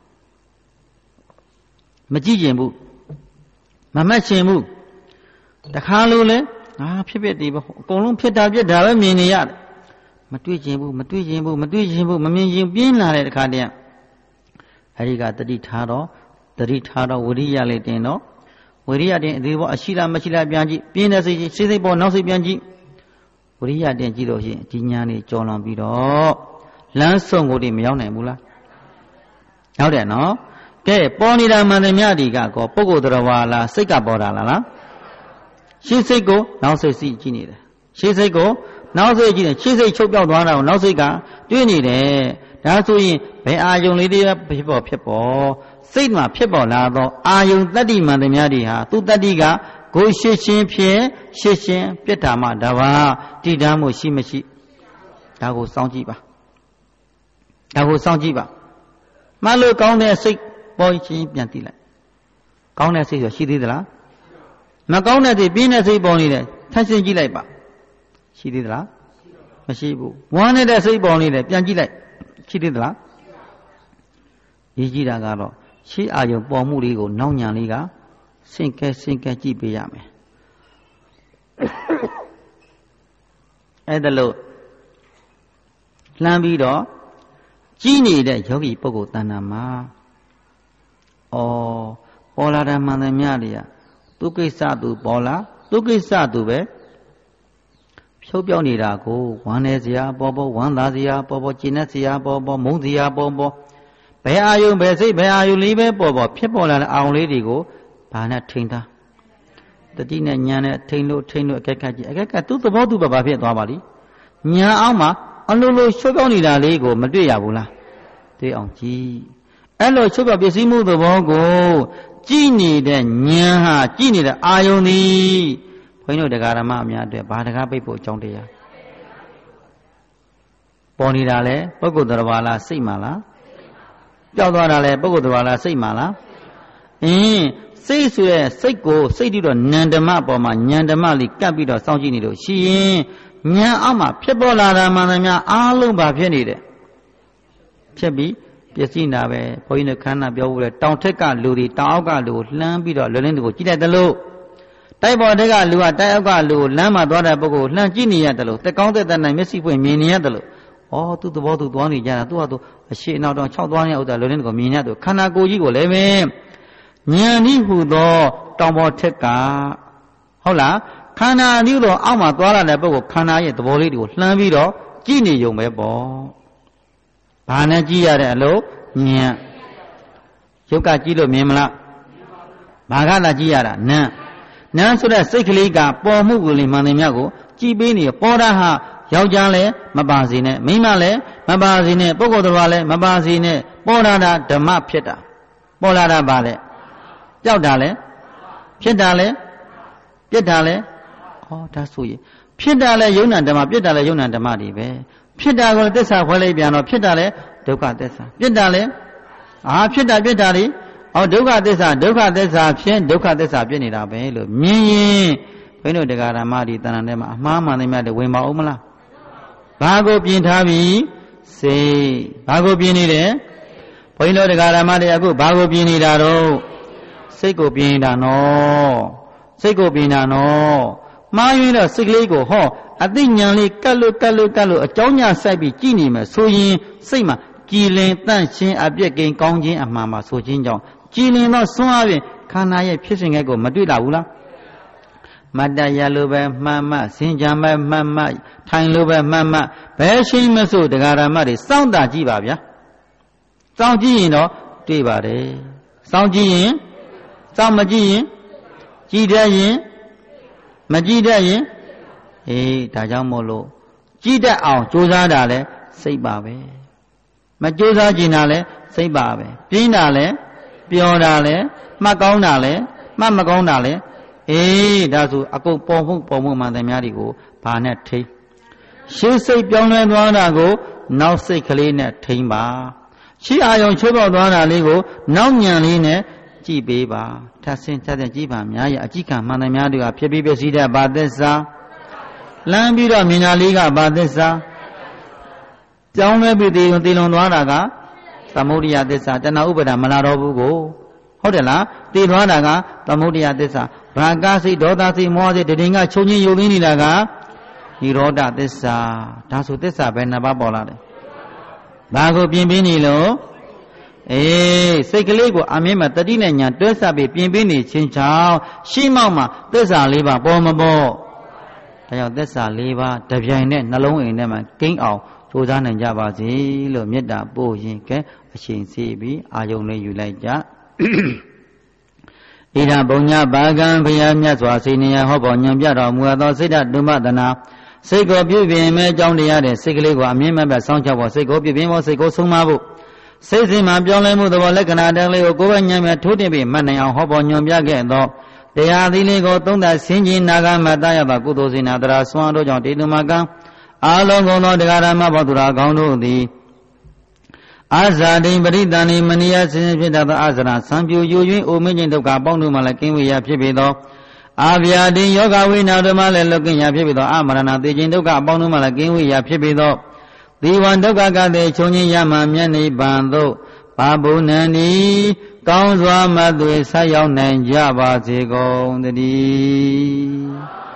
မကြည့်ကျင်ဘူးမမှတ်ချင်ဘူးတခါလို့လဲအာဖြစ်ဖြစ်ဒီဘအကုန်လုံးဖြစ်တာပြက်တာပဲမြင်နေရတယ်မတွေ့ကျင်ဘူးမတွေ့ကျင်ဘူးမတွေ့ကျင်ဘူးမမြင်ကျင်ပြင်းလာတဲ့တခါတည်းအဲဒီကတတိထားတော့တတိထားတော့ဝိရိယလေးတင်တော့ဝိရိယတင်ဒီဘောအရှိလားမရှိလားပြန်ကြည့်ပြင်းတဲ့စိတ်စိတ်စိတ်ပေါ်နောက်စိတ်ပြန်ကြည့်ဝိရိယတင်ကြည့်လို့ရှိရင်ဒီညာနေကြော်လွန်ပြီးတော့လမ်းဆုံးကိုတည်းမရောက်နိုင်ဘူးလားရောက်တယ်နော်ကဲပေါ်နေတာမှန်တယ်မြဒီကကောပုဂ္ဂိုလ်တော်ဝါလားစိတ်ကပေါ်တာလားလားရှေ့စိတ်ကိုနောက်စိတ်စီကြည့်နေတယ်ရှေ့စိတ်ကိုနောက်စိတ်ကြည့်နေရှေ့စိတ်ချုပ်ပြောက်သွားတာကိုနောက်စိတ်ကတွေးနေတယ်ဒါဆိုရင်ဘယ်အာယုံလေးတွေဖြစ်ပေါ်ဖြစ်ပေါ်စိတ်မှာဖြစ်ပေါ်လာတော့အာယုံတတ္တိမှန်တယ်မြဒီဟာသူတတ္တိကကိုရှင်းရှင်းဖြစ်ရှင်းရှင်းပြစ်တာမှတပါးတည်တမ်းမှုရှိမရှိဒါကိုစောင့်ကြည့်ပါဒါကိုစောင့်ကြည့်ပါမှန်လို့ကောင်းတဲ့စိတ်ပေါ်ချင်းပြန်သိလိုက်ကောင်းတဲ့စိတ်ဆိုရှိသေးသလားမကောင်းတဲ့စိတ်ပြင်းတဲ့စိတ်ပေါ်နေတယ်ထပ်ရှင်းကြည့်လိုက်ပါရှိသေးသလားမရှိဘူးဝမ်းနေတဲ့စိတ်ပေါ်နေတယ်ပြန်ကြည့်လိုက်ရှိသေးသလားရေးကြည့်တာကတော့ရှေးအာယုံပေါ်မှုလေးကိုနောက်ညာလေးကစင်ကဲစင်ကဲကြည့်ပေးရမယ်အဲ့ဒါလို့လှမ်းပြီးတော့ကြီးနေတဲ့ယောဂီပုဂ္ဂိုလ်တဏ္ဍာမှာဩပေါ်လာတဲ့မှန်တယ်များတွေကသူကိစ္စသူပေါ်လာသူကိစ္စသူပဲဖြုတ်ပြောင်းနေတာကိုဝမ်းနေစရာပေါ်ပေါ်ဝမ်းသာစရာပေါ်ပေါ်ကျဉ်းနေစရာပေါ်ပေါ်မုန်းစရာပေါ်ပေါ်ဘယ်အာယုံဘယ်စိတ်ဘယ်အာယုံလေးပဲပေါ်ပေါ်ဖြစ်ပေါ်လာတဲ့အာယုံလေးတွေကိုဘာနဲ့ထိန်းထားတတိနဲ့ညာနဲ့ထိန်းလို့ထိန်းလို့အကဲခတ်ကြည့်အကဲခတ်သူ့သဘောသူပဲဘာဖြစ်သွားပါလိညာအောင်မှာအလိုလိုချွတ်ပြောင်းနေတာလေးကိုမတွေ့ရဘူးလားတွေ့အောင်ကြည့်အဲ့လိုချွတ်ပြောင်းပစ္စည်းမှုသဘောကိုကြည့်နေတဲ့ညာဟာကြည့်နေတဲ့အာယုံသည်ဘုန်းကြီးတို့တရားဓမ္မအများအတွက်ဘာတရားပိတ်ဖို့အကြောင်းတရားပေါ်နေတာလဲပုဂ္ဂိုလ်တော်ဘာလားစိတ်မှလားပျောက်သွားတာလဲပုဂ္ဂိုလ်တော်ဘာလားစိတ်မှလားအင်းစိတ်ဆိုရဲ့စိတ်ကိုစိတ်ပြီးတော့ဉာဏ်ဓမ္မအပေါ်မှာဉာဏ်ဓမ္မလေးကပ်ပြီးတော့စောင့်ကြည့်နေလို့ရှိရင်ဉာဏ်အောက်မှာဖြစ်ပေါ်လာတာမှန်သမျှအားလုံးပါဖြစ်နေတယ်ဖြစ်ပြီးပျက်စီးနေတာပဲဘုန်းကြီးတို့ခန္ဓာပြောဖို့လေတောင်ထက်ကလူတွေတောင်အောက်ကလူကိုလှမ်းပြီးတော့လွယ်လင်းသူကိုကြည့်လိုက်တယ်လို့တိုက်ပေါ်တက်ကလူကတိုက်အောက်ကလူကိုလမ်းမှာသွားတဲ့ပုဂ္ဂိုလ်လှမ်းကြည့်နေရတယ်လို့တက်ကောင်းတက်တဲ့နိုင်မျက်စိပွင့်မြင်နေရတယ်လို့ဩသူ့သဘောသူသွားနေကြတာသူ့ဟာသူအရှိအနောက်တော့ခြောက်သွားနေဥစ္စာလွယ်လင်းသူကိုမြင်ရတယ်ခန္ဓာကိုယ်ကြီးကိုလည်းပဲဉာဏ်ဤဟူသောတောင်ပေါ်ထက်ကဟုတ်လားခန္ဓာဤလိုအောက်မှာသွားလာတဲ့ပုဂ္ဂိုလ်ခန္ဓာရဲ့သဘောလေးတွေကိုလှမ်းပြီးတော့ကြည့်နေုံပဲပေါ့ဘာနဲ့ကြည့်ရတဲ့အလို့ဉာဏ်ရုပ်ကကြည့်လို့မြင်မလားဘာကလာကြည့်ရတာနံနံဆိုတဲ့စိတ်ကလေးကပေါ်မှုကိုလေမှန်တယ်မြတ်ကိုကြည်ပေးနေပေါ်တာဟာယောက်ျားလည်းမပါစေနဲ့မိန်းမလည်းမပါစေနဲ့ပုဂ္ဂိုလ်တော်လည်းမပါစေနဲ့ပေါ်လာတာဓမ္မဖြစ်တာပေါ်လာတာပါလေပျောက်တာလဲဖြစ်တာလဲပြစ်တာလဲဩဒါဆိုရင်ဖြစ်တာလဲယုံနာဓမ္မပြစ်တာလဲယုံနာဓမ္မတွေပဲဖြစ်တာကိုသစ္စာခွဲလိုက်ပြန်တော့ဖြစ်တာလဲဒုက္ခသစ္စာပြစ်တာလဲအာဖြစ်တာပြစ်တာတွေဩဒုက္ခသစ္စာဒုက္ခသစ္စာဖြစ်ဒုက္ခသစ္စာပြစ်နေတာပဲလို့မြင်ရင်ဘုန်းကြီးတို့တရားဓမ္မတွေတဏ္ဍာထဲမှာအမှားမှန်နေမြတ်တွေဝင်ပါဦးမလားဘာကိုပြင်ထားပြီစိတ်ဘာကိုပြင်နေတယ်ဘုန်းကြီးတို့တရားဓမ္မတွေအခုဘာကိုပြင်နေတာတော့စိတ်ကိုပြင်နေတာနော်စိတ်ကိုပြင်တာနော်မှားရင်းတော့စိတ်ကလေးကိုဟောအသိဉာဏ်လေးကတ်လို့ကတ်လို့ကတ်လို့အကြောင်းညာဆိုင်ပြီးကြည်နေမယ်ဆိုရင်စိတ်မှာကြည်လင်တန့်ရှင်းအပြည့်ကိန်းကောင်းခြင်းအမှန်ပါဆိုခြင်းကြောင့်ကြည်လင်သောစွမ်းအားဖြင့်ခန္ဓာရဲ့ဖြစ်စဉ်ကိုမတွေ့တာဘူးလားမတ္တရလိုပဲမှန်မှစင်ကြံပဲမှန်မှထိုင်လိုပဲမှန်မှဘယ်ရှိမဆိုတရားဓမ္မတွေစောင့်တာကြည့်ပါဗျာစောင့်ကြည့်ရင်တော့တွေ့ပါတယ်စောင့်ကြည့်ရင်စောင့်မကြည့်ရင်ကြည်တတ်ရင်မကြည်တတ်ရင်အေးဒါကြောင့်မို့လို့ကြည်တတ်အောင်ကြိုးစားတာလဲစိတ်ပါပဲမကြိုးစားကြင်တာလဲစိတ်ပါပဲပြင်းတာလဲပျော်တာလဲမှတ်ကောင်းတာလဲမှတ်မကောင်းတာလဲအေးဒါဆိုအကုန်ပေါ်မှုပေါ်မှုမှန်တယ်များတွေကိုဘာနဲ့ထိန်းရှေးစိတ်ပြောင်းလဲသွားတာကိုနောက်စိတ်ကလေးနဲ့ထိန်းပါရှေးအာယုံချိုးပေါက်သွားတာလေးကိုနောက်ညံလေးနဲ့ကြည့်ပေးပါထပ်ဆင်းထပ်တဲ့ကြည့်ပါများရဲ့အကြည့်ခံမှန်တယ်များတွေကဖြစ်ပြီးပြစီတဲ့ဘာသစ္စာလမ်းပြီးတော့မြင်ညာလေးကဘာသစ္စာကြောင်းလဲပြီးတည်တည်လွန်သွားတာကသမုဒိယသစ္စာတဏှာဥပါဒမလာတော့ဘူးကိုဟုတ်တယ်လားတည်သွားတာကသမုဒိယသစ္စာရာဂစိတ်ဒေါသစိတ်မောဟစိတ်တည်ငါချုပ်ချင်းယုံသိနေတာကនិရောဓသစ္စာဒါဆိုသစ္စာပဲနှစ်ပါးပေါ်လာတယ်ဘာကိုပြင်ပြနေလို့အေးစိတ်ကလေးကိုအမင်းမှာတတိနဲ့ညာတွဲဆက်ပြီးပြင်ပြနေချင်းချောင်းရှင်းမောက်မှာသစ္စာလေးပါပေါ်မပေါ်ဒါကြောင့်သစ္စာလေးပါတပြိုင်နဲ့နှလုံးအိမ်ထဲမှာကိန်းအောင်ကြိုးစားနိုင်ကြပါစေလို့မေတ္တာပို့ရင်ကဲအချိန်စီပြီးအာယုန်လေးယူလိုက်ကြဣဒံပုံညဘာကံဘုရားမြတ်စွာစေနေရဟောပေါ်ညွန်ပြတော်မူသောစိတ်ဓာတ်ဒုမတနာစိတ်ကိုပြုပြင်မဲ့အကြောင်းတရားတဲ့စိတ်ကလေးကိုအမြင့်မဲ့ပဲစောင့်ချဖို့စိတ်ကိုပြုပြင်ဖို့စိတ်ကိုဆုံးမဖို့စိတ်စဉ်မှာပြောင်းလဲမှုသဘောလက္ခဏာတည်းလေးကိုကိုယ်ပဲဉာဏ်နဲ့ထိုးတင်ပြီးမှတ်နိုင်အောင်ဟောပေါ်ညွန်ပြခဲ့သောတရားသီးလေးကိုသုံးသပ်ဆင်ခြင်နာဂမတရပါကုသိုလ်စေနာတရာဆွမ်းတို့ကြောင့်တေတုမကံအာလုံးကုန်သောတရားဓမ္မဘောသူရာကောင်းတို့သည်အာဇာတိပရိသန္တိမနိယဆင်းဖြစ်သောအာဇရာဆံပြူယူ၍အိုမင်းချင်းဒုက္ခပေါင်းတို့မှလည်းကင်းဝေရဖြစ်ပေသောအာဗျာတိယောဂဝိနာတို့မှလည်းလွတ်ကင်းရဖြစ်ပေသောအမရဏသေခြင်းဒုက္ခပေါင်းတို့မှလည်းကင်းဝေရဖြစ်ပေသောဒီဝံဒုက္ခကတဲ့ချုံချင်းရမှမျက်နိဗ္ဗာန်သို့ဘာဘုဏ္ဏီကောင်းစွာမသွေဆက်ရောက်နိုင်ကြပါစေကုန်သတည်း